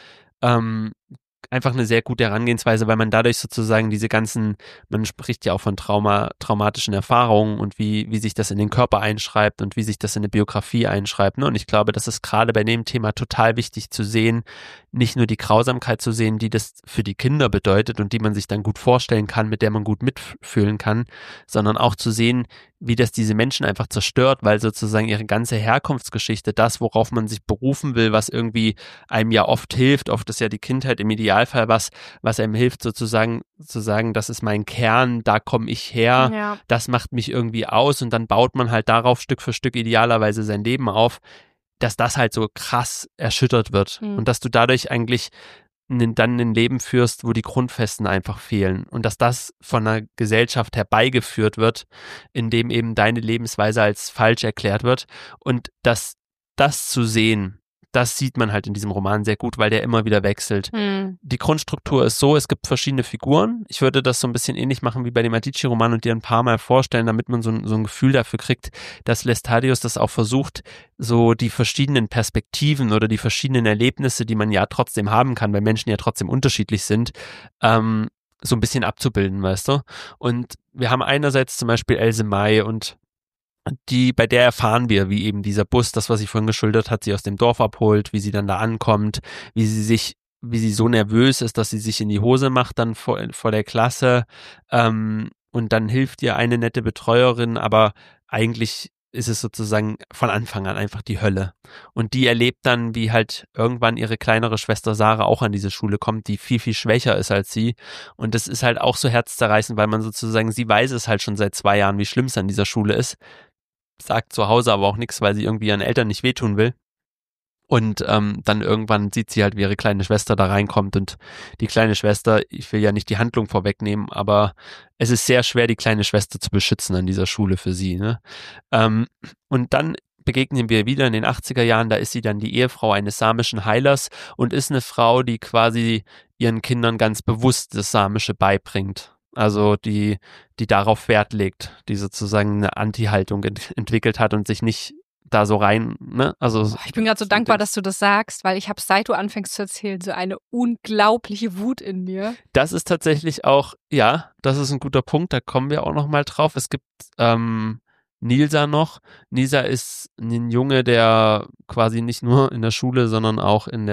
einfach eine sehr gute Herangehensweise, weil man dadurch sozusagen man spricht ja auch von traumatischen Erfahrungen und wie sich das in den Körper einschreibt und wie sich das in eine Biografie einschreibt, ne? Und ich glaube, das ist gerade bei dem Thema total wichtig zu sehen, nicht nur die Grausamkeit zu sehen, die das für die Kinder bedeutet und die man sich dann gut vorstellen kann, mit der man gut mitfühlen kann, sondern auch zu sehen, wie das diese Menschen einfach zerstört, weil sozusagen ihre ganze Herkunftsgeschichte, das, worauf man sich berufen will, was irgendwie einem ja oft hilft, oft ist ja die Kindheit im Idealfall was einem hilft, sozusagen zu sagen, das ist mein Kern, da komme ich her, das macht mich irgendwie aus, und dann baut man halt darauf Stück für Stück idealerweise sein Leben auf, dass das halt so krass erschüttert wird und dass du dadurch eigentlich dann ein Leben führst, wo die Grundfesten einfach fehlen, und dass das von einer Gesellschaft herbeigeführt wird, in dem eben deine Lebensweise als falsch erklärt wird, und das zu sehen, das sieht man halt in diesem Roman sehr gut, weil der immer wieder wechselt. Die Grundstruktur ist so, es gibt verschiedene Figuren. Ich würde das so ein bisschen ähnlich machen wie bei dem Adichie-Roman und dir ein paar Mal vorstellen, damit man so ein Gefühl dafür kriegt, dass Lestadius das auch versucht, so die verschiedenen Perspektiven oder die verschiedenen Erlebnisse, die man ja trotzdem haben kann, weil Menschen ja trotzdem unterschiedlich sind, so ein bisschen abzubilden, weißt du? Und wir haben einerseits zum Beispiel Else May, und bei der erfahren wir, wie eben dieser Bus, das, was ich vorhin geschildert hat, sie aus dem Dorf abholt, wie sie dann da ankommt, wie sie so nervös ist, dass sie sich in die Hose macht dann vor der Klasse, und dann hilft ihr eine nette Betreuerin, aber eigentlich ist es sozusagen von Anfang an einfach die Hölle. Und die erlebt dann, wie halt irgendwann ihre kleinere Schwester Sarah auch an diese Schule kommt, die viel, viel schwächer ist als sie. Und das ist halt auch so herzzerreißend, weil man sozusagen, sie weiß es halt schon seit 2 Jahren, wie schlimm es an dieser Schule ist. Sagt zu Hause aber auch nichts, weil sie irgendwie ihren Eltern nicht wehtun will. Und dann irgendwann sieht sie halt, wie ihre kleine Schwester da reinkommt, und die kleine Schwester, ich will ja nicht die Handlung vorwegnehmen, aber es ist sehr schwer, die kleine Schwester zu beschützen an dieser Schule für sie, ne? Und dann begegnen wir wieder in den 80er Jahren, da ist sie dann die Ehefrau eines samischen Heilers und ist eine Frau, die quasi ihren Kindern ganz bewusst das Samische beibringt. Also die darauf Wert legt, die sozusagen eine Anti-Haltung entwickelt hat und sich nicht da so rein, ne? Also ich bin gerade so dankbar, dass du das sagst, weil ich habe, seit du anfängst zu erzählen, so eine unglaubliche Wut in mir. Das ist tatsächlich auch, ja, das ist ein guter Punkt, da kommen wir auch noch mal drauf. Es gibt Nilsa noch. Nilsa ist ein Junge, der quasi nicht nur in der Schule, sondern auch in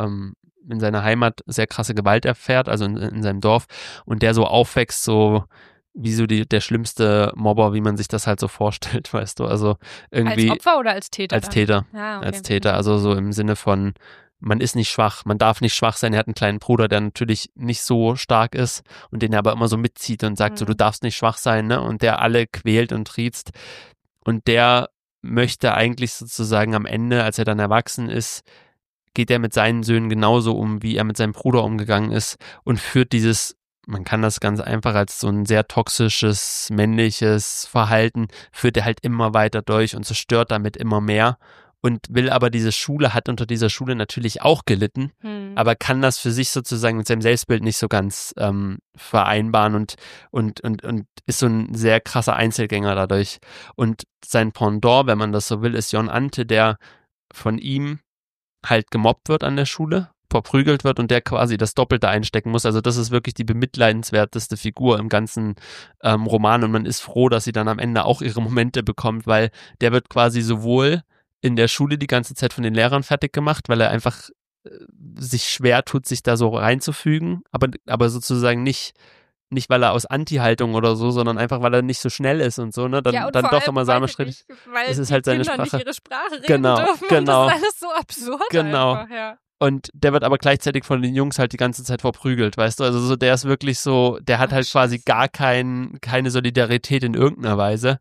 seiner Heimat sehr krasse Gewalt erfährt, also in seinem Dorf, und der so aufwächst, so wie so der schlimmste Mobber, wie man sich das halt so vorstellt, weißt du, also irgendwie. Als Opfer oder als Täter? Als Täter, okay. Als Täter, also so im Sinne von, man ist nicht schwach, man darf nicht schwach sein. Er hat einen kleinen Bruder, der natürlich nicht so stark ist und den er aber immer so mitzieht und sagt so, du darfst nicht schwach sein, ne, und der alle quält und triezt, und der möchte eigentlich sozusagen am Ende, als er dann erwachsen ist, geht er mit seinen Söhnen genauso um, wie er mit seinem Bruder umgegangen ist, und führt man kann das ganz einfach als so ein sehr toxisches, männliches Verhalten, führt er halt immer weiter durch und zerstört damit immer mehr, und will aber hat unter dieser Schule natürlich auch gelitten, aber kann das für sich sozusagen mit seinem Selbstbild nicht so ganz vereinbaren und ist so ein sehr krasser Einzelgänger dadurch. Und sein Pendant, wenn man das so will, ist Jon Ante, der von ihm halt gemobbt wird an der Schule, verprügelt wird und der quasi das Doppelte einstecken muss. Also das ist wirklich die bemitleidenswerteste Figur im ganzen Roman und man ist froh, dass sie dann am Ende auch ihre Momente bekommt, weil der wird quasi sowohl in der Schule die ganze Zeit von den Lehrern fertig gemacht, weil er einfach sich schwer tut, sich da so reinzufügen, aber sozusagen nicht, weil er aus Anti-Haltung oder so, sondern einfach, weil er nicht so schnell ist und so, ne? Dann doch immer samisch-schrittig. Es ist halt seine Sprache. Nicht ihre Sprache reden Genau. Und das ist alles so absurd einfach, ja. Und der wird aber gleichzeitig von den Jungs halt die ganze Zeit verprügelt, weißt du? Also so, der ist wirklich so, der hat halt quasi gar keine Solidarität in irgendeiner Weise.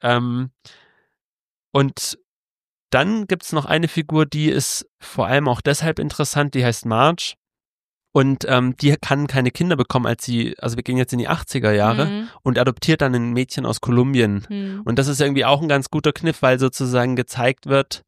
Und dann gibt's noch eine Figur, die ist vor allem auch deshalb interessant, die heißt Marge. Und die kann keine Kinder bekommen, also wir gehen jetzt in die 80er Jahre und adoptiert dann ein Mädchen aus Kolumbien. Und das ist irgendwie auch ein ganz guter Kniff, weil sozusagen gezeigt wird,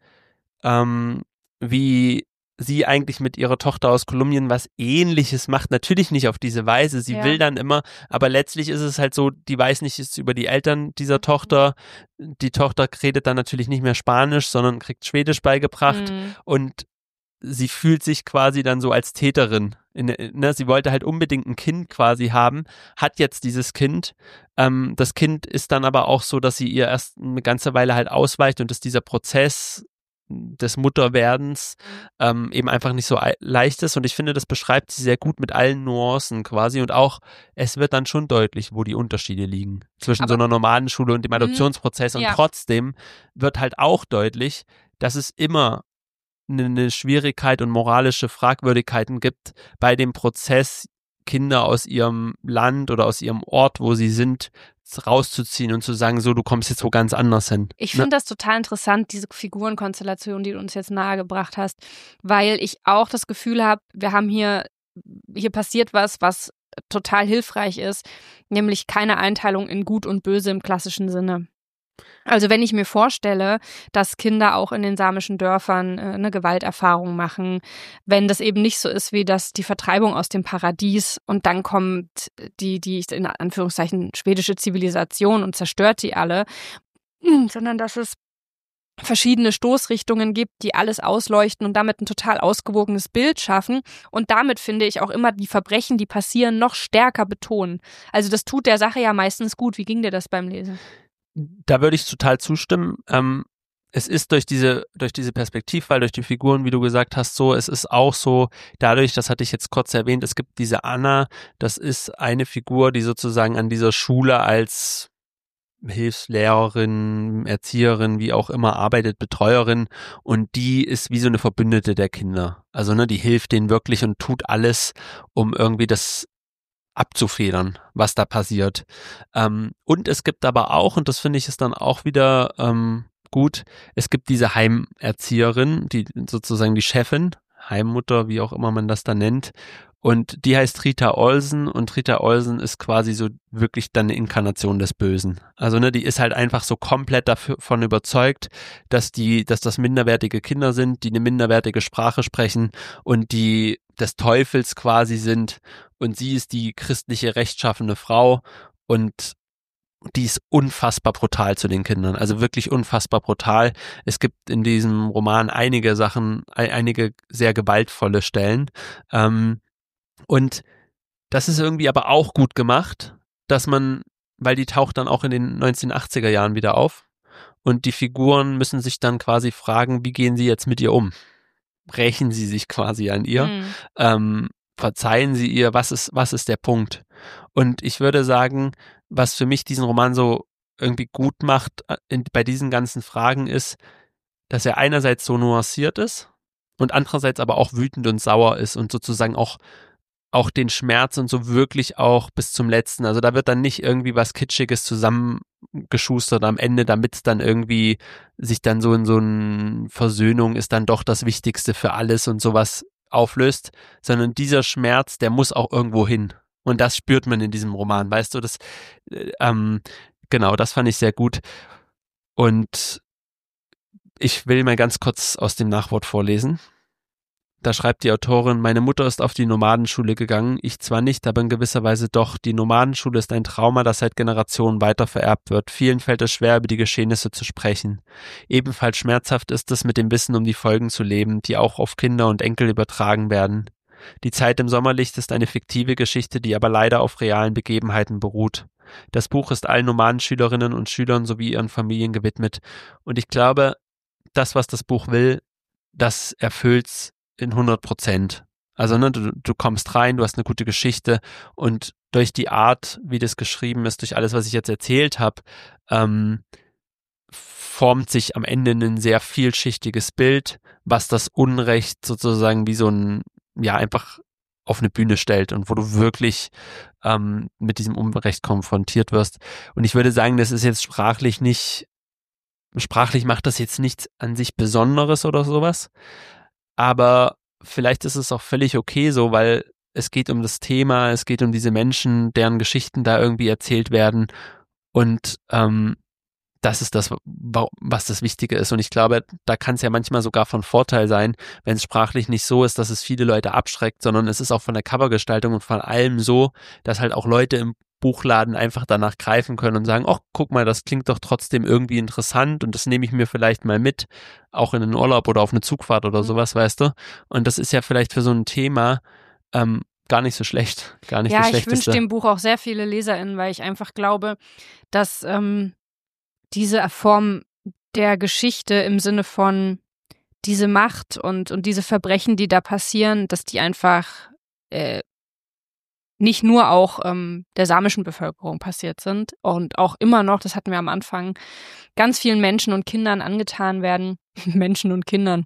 wie sie eigentlich mit ihrer Tochter aus Kolumbien was Ähnliches macht. Natürlich nicht auf diese Weise. Sie will dann immer, aber letztlich ist es halt so, die weiß nichts über die Eltern dieser Tochter. Die Tochter redet dann natürlich nicht mehr Spanisch, sondern kriegt Schwedisch beigebracht und sie fühlt sich quasi dann so als Täterin. Sie wollte halt unbedingt ein Kind quasi haben, hat jetzt dieses Kind. Das Kind ist dann aber auch so, dass sie ihr erst eine ganze Weile halt ausweicht und dass dieser Prozess des Mutterwerdens eben einfach nicht so leicht ist und ich finde, das beschreibt sie sehr gut mit allen Nuancen quasi und auch, es wird dann schon deutlich, wo die Unterschiede liegen zwischen so einer normalen Schule und dem Adoptionsprozess und trotzdem wird halt auch deutlich, dass es immer eine Schwierigkeit und moralische Fragwürdigkeiten gibt bei dem Prozess, Kinder aus ihrem Land oder aus ihrem Ort, wo sie sind, rauszuziehen und zu sagen, so, du kommst jetzt wo ganz anders hin. Ich finde das total interessant, diese Figurenkonstellation, die du uns jetzt nahegebracht hast, weil ich auch das Gefühl habe, wir haben hier passiert was total hilfreich ist, nämlich keine Einteilung in Gut und Böse im klassischen Sinne. Also wenn ich mir vorstelle, dass Kinder auch in den samischen Dörfern eine Gewalterfahrung machen, wenn das eben nicht so ist wie die Vertreibung aus dem Paradies und dann kommt die in Anführungszeichen schwedische Zivilisation und zerstört die alle, sondern dass es verschiedene Stoßrichtungen gibt, die alles ausleuchten und damit ein total ausgewogenes Bild schaffen und damit finde ich auch immer die Verbrechen, die passieren, noch stärker betonen. Also das tut der Sache ja meistens gut. Wie ging dir das beim Lesen? Da würde ich total zustimmen. Es ist durch diese Perspektivwahl, durch die Figuren, wie du gesagt hast, so, es ist auch so, dadurch, das hatte ich jetzt kurz erwähnt, es gibt diese Anna, das ist eine Figur, die sozusagen an dieser Schule als Hilfslehrerin, Erzieherin, wie auch immer arbeitet, Betreuerin und die ist wie so eine Verbündete der Kinder. Also die hilft denen wirklich und tut alles, um irgendwie das abzufedern, was da passiert. Und es gibt aber auch, und das finde ich ist dann auch wieder gut, es gibt diese Heimerzieherin, die sozusagen die Chefin, Heimmutter, wie auch immer man das da nennt, und die heißt Rita Olsen und Rita Olsen ist quasi so wirklich dann eine Inkarnation des Bösen. Also die ist halt einfach so komplett davon überzeugt, dass das minderwertige Kinder sind, die eine minderwertige Sprache sprechen und die des Teufels quasi sind und sie ist die christliche rechtschaffene Frau und die ist unfassbar brutal zu den Kindern, also wirklich unfassbar brutal. Es gibt in diesem Roman einige Sachen, einige sehr gewaltvolle Stellen. Und das ist irgendwie aber auch gut gemacht, weil die taucht dann auch in den 1980er Jahren wieder auf und die Figuren müssen sich dann quasi fragen, wie gehen sie jetzt mit ihr um? Rächen sie sich quasi an ihr? Verzeihen sie ihr? Was ist der Punkt? Und ich würde sagen, was für mich diesen Roman so irgendwie gut macht bei diesen ganzen Fragen ist, dass er einerseits so nuanciert ist und andererseits aber auch wütend und sauer ist und sozusagen auch den Schmerz und so wirklich auch bis zum Letzten. Also da wird dann nicht irgendwie was Kitschiges zusammengeschustert am Ende, damit es dann irgendwie sich dann so in so eine Versöhnung ist dann doch das Wichtigste für alles und sowas auflöst, sondern dieser Schmerz, der muss auch irgendwo hin. Und das spürt man in diesem Roman, weißt du, genau, das fand ich sehr gut. Und ich will mal ganz kurz aus dem Nachwort vorlesen. Da schreibt die Autorin: Meine Mutter ist auf die Nomadenschule gegangen, ich zwar nicht, aber in gewisser Weise doch. Die Nomadenschule ist ein Trauma, das seit Generationen weiter vererbt wird. Vielen fällt es schwer, über die Geschehnisse zu sprechen. Ebenfalls schmerzhaft ist es, mit dem Wissen um die Folgen zu leben, die auch auf Kinder und Enkel übertragen werden. Die Zeit im Sommerlicht ist eine fiktive Geschichte, die aber leider auf realen Begebenheiten beruht. Das Buch ist allen Nomadenschülerinnen und Schülern sowie ihren Familien gewidmet. Und ich glaube, das, was das Buch will, das erfüllt's in 100%. Also ne, du kommst rein, du hast eine gute Geschichte und durch die Art, wie das geschrieben ist, durch alles, was ich jetzt erzählt habe, formt sich am Ende ein sehr vielschichtiges Bild, was das Unrecht sozusagen wie so ein, ja, einfach auf eine Bühne stellt und wo du wirklich mit diesem Unrecht konfrontiert wirst. Und ich würde sagen, das ist jetzt sprachlich macht das jetzt nichts an sich Besonderes oder sowas, aber vielleicht ist es auch völlig okay so, weil es geht um das Thema, es geht um diese Menschen, deren Geschichten da irgendwie erzählt werden und das ist das, was das Wichtige ist. Und ich glaube, da kann es ja manchmal sogar von Vorteil sein, wenn es sprachlich nicht so ist, dass es viele Leute abschreckt, sondern es ist auch von der Covergestaltung und von allem so, dass halt auch Leute im Buchladen einfach danach greifen können und sagen, ach, guck mal, das klingt doch trotzdem irgendwie interessant und das nehme ich mir vielleicht mal mit, auch in einen Urlaub oder auf eine Zugfahrt oder sowas, weißt du? Und das ist ja vielleicht für so ein Thema gar nicht so schlecht, gar nicht das Schlechteste. Ja, ich wünsche dem Buch auch sehr viele LeserInnen, weil ich einfach glaube, dass diese Form der Geschichte im Sinne von diese Macht und diese Verbrechen, die da passieren, dass die einfach nicht nur auch der samischen Bevölkerung passiert sind und auch immer noch, das hatten wir am Anfang, ganz vielen Menschen und Kindern angetan werden. Menschen und Kindern.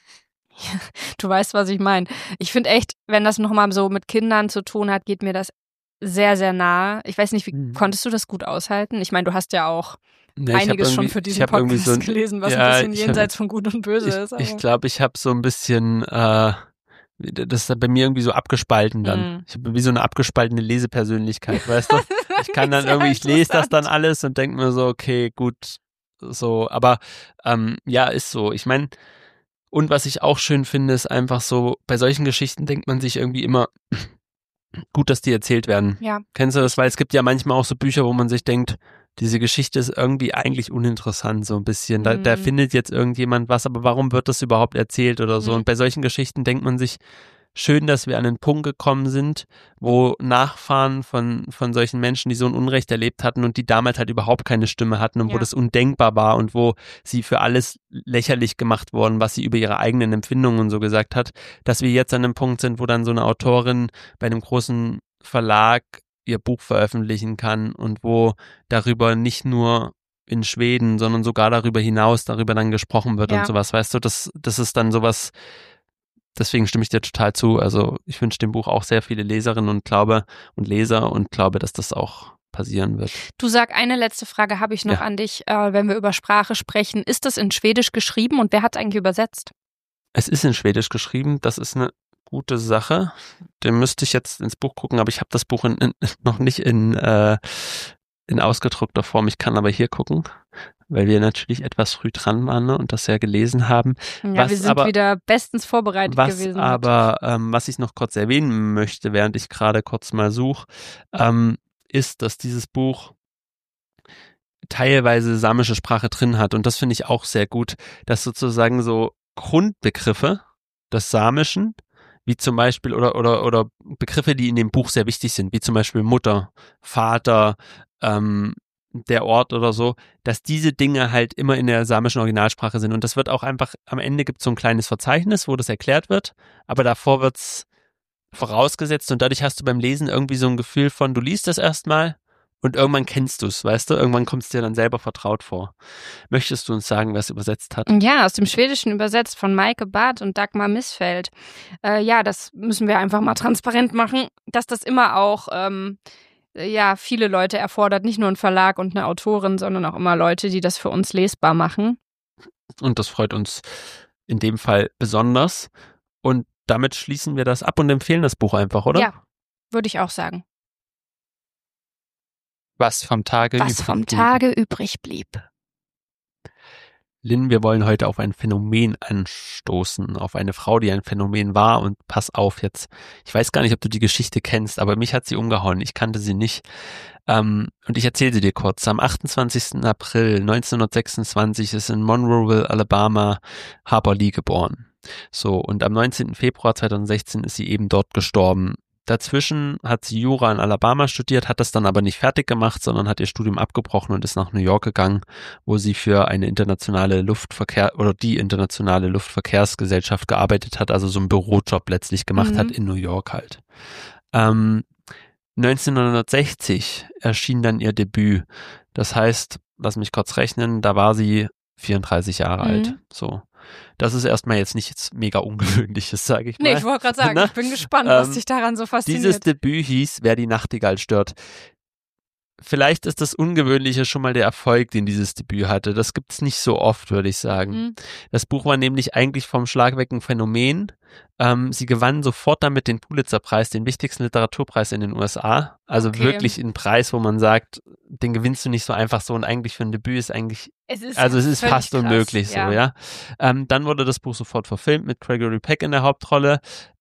Du weißt, was ich meine. Ich finde echt, wenn das nochmal so mit Kindern zu tun hat, geht mir das sehr, sehr nahe. Ich weiß nicht, wie konntest du das gut aushalten? Ich meine, du hast ja auch einiges schon für diesen Podcast gelesen, was ein bisschen jenseits von Gut und Böse ist. Aber. Ich glaube, ich habe so ein bisschen, das ist bei mir irgendwie so abgespalten dann. Ich habe wie so eine abgespaltene Lesepersönlichkeit, weißt du? Ich kann dann irgendwie, ich lese das dann alles und denke mir so, okay, gut, so. Aber ja, ist so. Ich meine, und was ich auch schön finde, ist einfach so, bei solchen Geschichten denkt man sich irgendwie immer, gut, dass die erzählt werden. Ja. Kennst du das? Weil es gibt ja manchmal auch so Bücher, wo man sich denkt, diese Geschichte ist irgendwie eigentlich uninteressant, so ein bisschen. Da findet jetzt irgendjemand was, aber warum wird das überhaupt erzählt oder so? Und bei solchen Geschichten denkt man sich, schön, dass wir an einen Punkt gekommen sind, wo Nachfahren von solchen Menschen, die so ein Unrecht erlebt hatten und die damals halt überhaupt keine Stimme hatten und wo das undenkbar war und wo sie für alles lächerlich gemacht wurden, was sie über ihre eigenen Empfindungen und so gesagt hat, dass wir jetzt an einem Punkt sind, wo dann so eine Autorin bei einem großen Verlag ihr Buch veröffentlichen kann und wo darüber nicht nur in Schweden, sondern sogar darüber hinaus darüber dann gesprochen wird und sowas, weißt du, das ist dann sowas. Deswegen stimme ich dir total zu. Also ich wünsche dem Buch auch sehr viele Leserinnen und Leser und glaube, dass das auch passieren wird. Du, sag, eine letzte Frage habe ich noch an dich, wenn wir über Sprache sprechen. Ist das in Schwedisch geschrieben und wer hat es eigentlich übersetzt? Es ist in Schwedisch geschrieben. Das ist eine gute Sache. Den müsste ich jetzt ins Buch gucken, aber ich habe das Buch noch nicht in ausgedruckter Form. Ich kann aber hier gucken, weil wir natürlich etwas früh dran waren, ne, und das ja gelesen haben. Ja, wir sind wieder bestens vorbereitet gewesen. Aber was ich noch kurz erwähnen möchte, während ich gerade kurz mal suche, ist, dass dieses Buch teilweise samische Sprache drin hat. Und das finde ich auch sehr gut, dass sozusagen so Grundbegriffe des Samischen, wie zum Beispiel, oder Begriffe, die in dem Buch sehr wichtig sind, wie zum Beispiel Mutter, Vater, der Ort oder so, dass diese Dinge halt immer in der samischen Originalsprache sind. Und das wird auch einfach, am Ende gibt es so ein kleines Verzeichnis, wo das erklärt wird, aber davor wird's vorausgesetzt und dadurch hast du beim Lesen irgendwie so ein Gefühl von, du liest das erstmal und irgendwann kennst du es, weißt du? Irgendwann kommt es dir dann selber vertraut vor. Möchtest du uns sagen, wer es übersetzt hat? Ja, aus dem Schwedischen übersetzt von Maike Barth und Dagmar Missfeld. Ja, das müssen wir einfach mal transparent machen, dass das immer auch viele Leute erfordert, nicht nur ein Verlag und eine Autorin, sondern auch immer Leute, die das für uns lesbar machen. Und das freut uns in dem Fall besonders. Und damit schließen wir das ab und empfehlen das Buch einfach, oder? Ja, würde ich auch sagen. Was vom Tage übrig blieb. Lynn, wir wollen heute auf ein Phänomen anstoßen, auf eine Frau, die ein Phänomen war und pass auf jetzt, ich weiß gar nicht, ob du die Geschichte kennst, aber mich hat sie umgehauen, ich kannte sie nicht und ich erzähle sie dir kurz. Am 28. April 1926 ist in Monroeville, Alabama, Harper Lee geboren. So, und am 19. Februar 2016 ist sie eben dort gestorben. Dazwischen hat sie Jura in Alabama studiert, hat das dann aber nicht fertig gemacht, sondern hat ihr Studium abgebrochen und ist nach New York gegangen, wo sie für die internationale Luftverkehrsgesellschaft gearbeitet hat, also so einen Bürojob letztlich gemacht hat in New York halt. 1960 erschien dann ihr Debüt. Das heißt, lass mich kurz rechnen, da war sie 34 Jahre alt. So. Das ist erstmal jetzt nichts mega Ungewöhnliches, sage ich mal. Nee, ich wollte gerade sagen, ich bin gespannt, was dich daran so fasziniert. Dieses Debüt hieß Wer die Nachtigall stört. Vielleicht ist das Ungewöhnliche schon mal der Erfolg, den dieses Debüt hatte. Das gibt's nicht so oft, würde ich sagen. Das Buch war nämlich eigentlich vom Schlag weg ein Phänomen. Sie gewann sofort damit den Pulitzer-Preis, den wichtigsten Literaturpreis in den USA. Also wirklich ein Preis, wo man sagt, den gewinnst du nicht so einfach so und eigentlich für ein Debüt ist eigentlich, es ist fast krass, unmöglich so, ja. Dann wurde das Buch sofort verfilmt mit Gregory Peck in der Hauptrolle.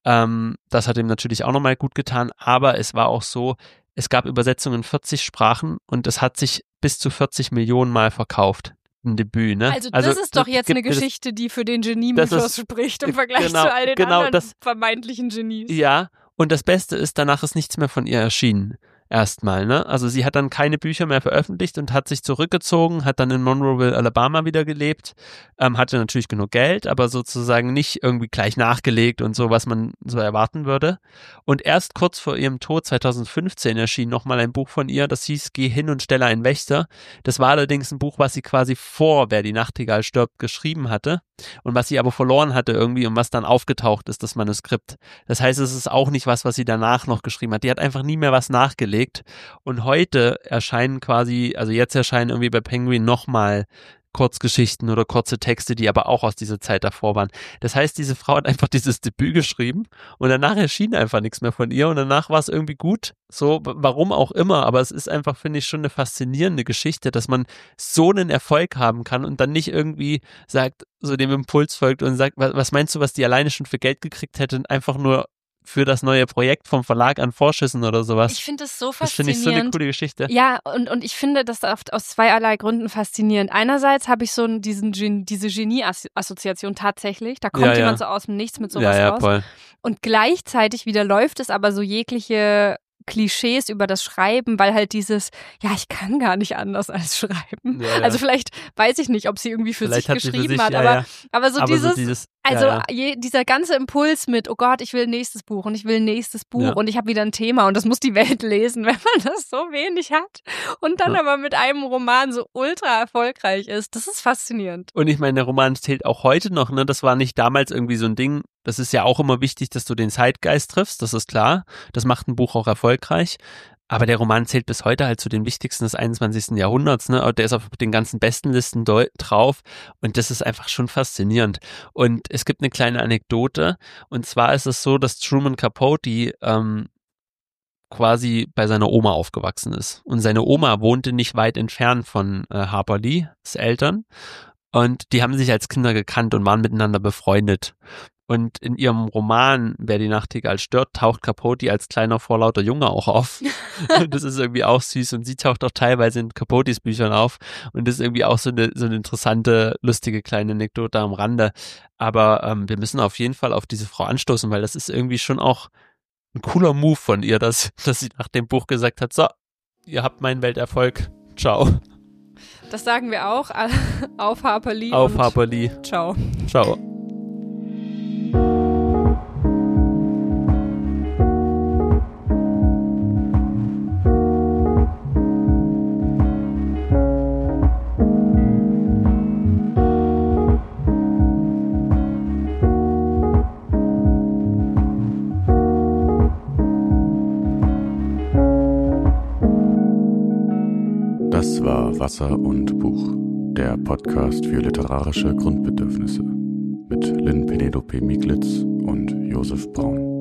Das hat ihm natürlich auch nochmal gut getan, aber es war auch so, es gab Übersetzungen in 40 Sprachen und es hat sich bis zu 40 Millionen Mal verkauft. Ein Debüt, ne? Also das ist doch jetzt eine Geschichte, die für den Genie-Mythos spricht im Vergleich zu all den anderen vermeintlichen Genies. Ja, und das Beste ist, danach ist nichts mehr von ihr erschienen. Erstmal, ne? Also sie hat dann keine Bücher mehr veröffentlicht und hat sich zurückgezogen, hat dann in Monroeville, Alabama wieder gelebt, hatte natürlich genug Geld, aber sozusagen nicht irgendwie gleich nachgelegt und so, was man so erwarten würde. Und erst kurz vor ihrem Tod 2015 erschien nochmal ein Buch von ihr, das hieß Geh hin und stelle einen Wächter. Das war allerdings ein Buch, was sie quasi vor Wer die Nachtigall stirbt geschrieben hatte und was sie aber verloren hatte irgendwie und was dann aufgetaucht ist, das Manuskript. Das heißt, es ist auch nicht was sie danach noch geschrieben hat. Die hat einfach nie mehr was nachgelegt. Und heute erscheinen jetzt erscheinen irgendwie bei Penguin nochmal Kurzgeschichten oder kurze Texte, die aber auch aus dieser Zeit davor waren. Das heißt, diese Frau hat einfach dieses Debüt geschrieben und danach erschien einfach nichts mehr von ihr und danach war es irgendwie gut, so, warum auch immer, aber es ist einfach, finde ich, schon eine faszinierende Geschichte, dass man so einen Erfolg haben kann und dann nicht irgendwie sagt, so dem Impuls folgt und sagt, was meinst du, was die alleine schon für Geld gekriegt hätte und einfach nur für das neue Projekt vom Verlag an Vorschüssen oder sowas. Ich finde das so faszinierend. Das finde ich so eine coole Geschichte. Ja, und ich finde das oft aus zweierlei Gründen faszinierend. Einerseits habe ich so diese Genie-Assoziation tatsächlich. Da kommt jemand so aus dem Nichts mit sowas raus. Voll. Und gleichzeitig widerläuft es aber so jegliche Klischees über das Schreiben, weil halt dieses, ich kann gar nicht anders als schreiben. Ja. Also vielleicht weiß ich nicht, ob sie irgendwie für sich geschrieben hat, aber so dieses dieser ganze Impuls mit, oh Gott, ich will ein nächstes Buch und ich will ein nächstes Buch und ich habe wieder ein Thema und das muss die Welt lesen, wenn man das so wenig hat und dann aber mit einem Roman so ultra erfolgreich ist. Das ist faszinierend. Und ich meine, der Roman zählt auch heute noch, ne? Das war nicht damals irgendwie so ein Ding. Das ist ja auch immer wichtig, dass du den Zeitgeist triffst, das ist klar. Das macht ein Buch auch erfolgreich. Aber der Roman zählt bis heute halt zu den wichtigsten des 21. Jahrhunderts, ne? Der ist auf den ganzen Bestenlisten drauf und das ist einfach schon faszinierend. Und es gibt eine kleine Anekdote und zwar ist es so, dass Truman Capote quasi bei seiner Oma aufgewachsen ist. Und seine Oma wohnte nicht weit entfernt von Harper Lees Eltern und die haben sich als Kinder gekannt und waren miteinander befreundet. Und in ihrem Roman Wer die Nachtigall stört, taucht Capote als kleiner vorlauter Junge auch auf. Das ist irgendwie auch süß und sie taucht auch teilweise in Capotes Büchern auf und das ist irgendwie auch so eine interessante, lustige kleine Anekdote am Rande. Aber wir müssen auf jeden Fall auf diese Frau anstoßen, weil das ist irgendwie schon auch ein cooler Move von ihr, dass sie nach dem Buch gesagt hat, so, ihr habt meinen Welterfolg, ciao. Das sagen wir auch auf Harper Lee. Auf Harper Lee. Ciao. Ciao. Das war Wasser und Buch, der Podcast für literarische Grundbedürfnisse mit Lynn Penelope Mieglitz und Josef Braun.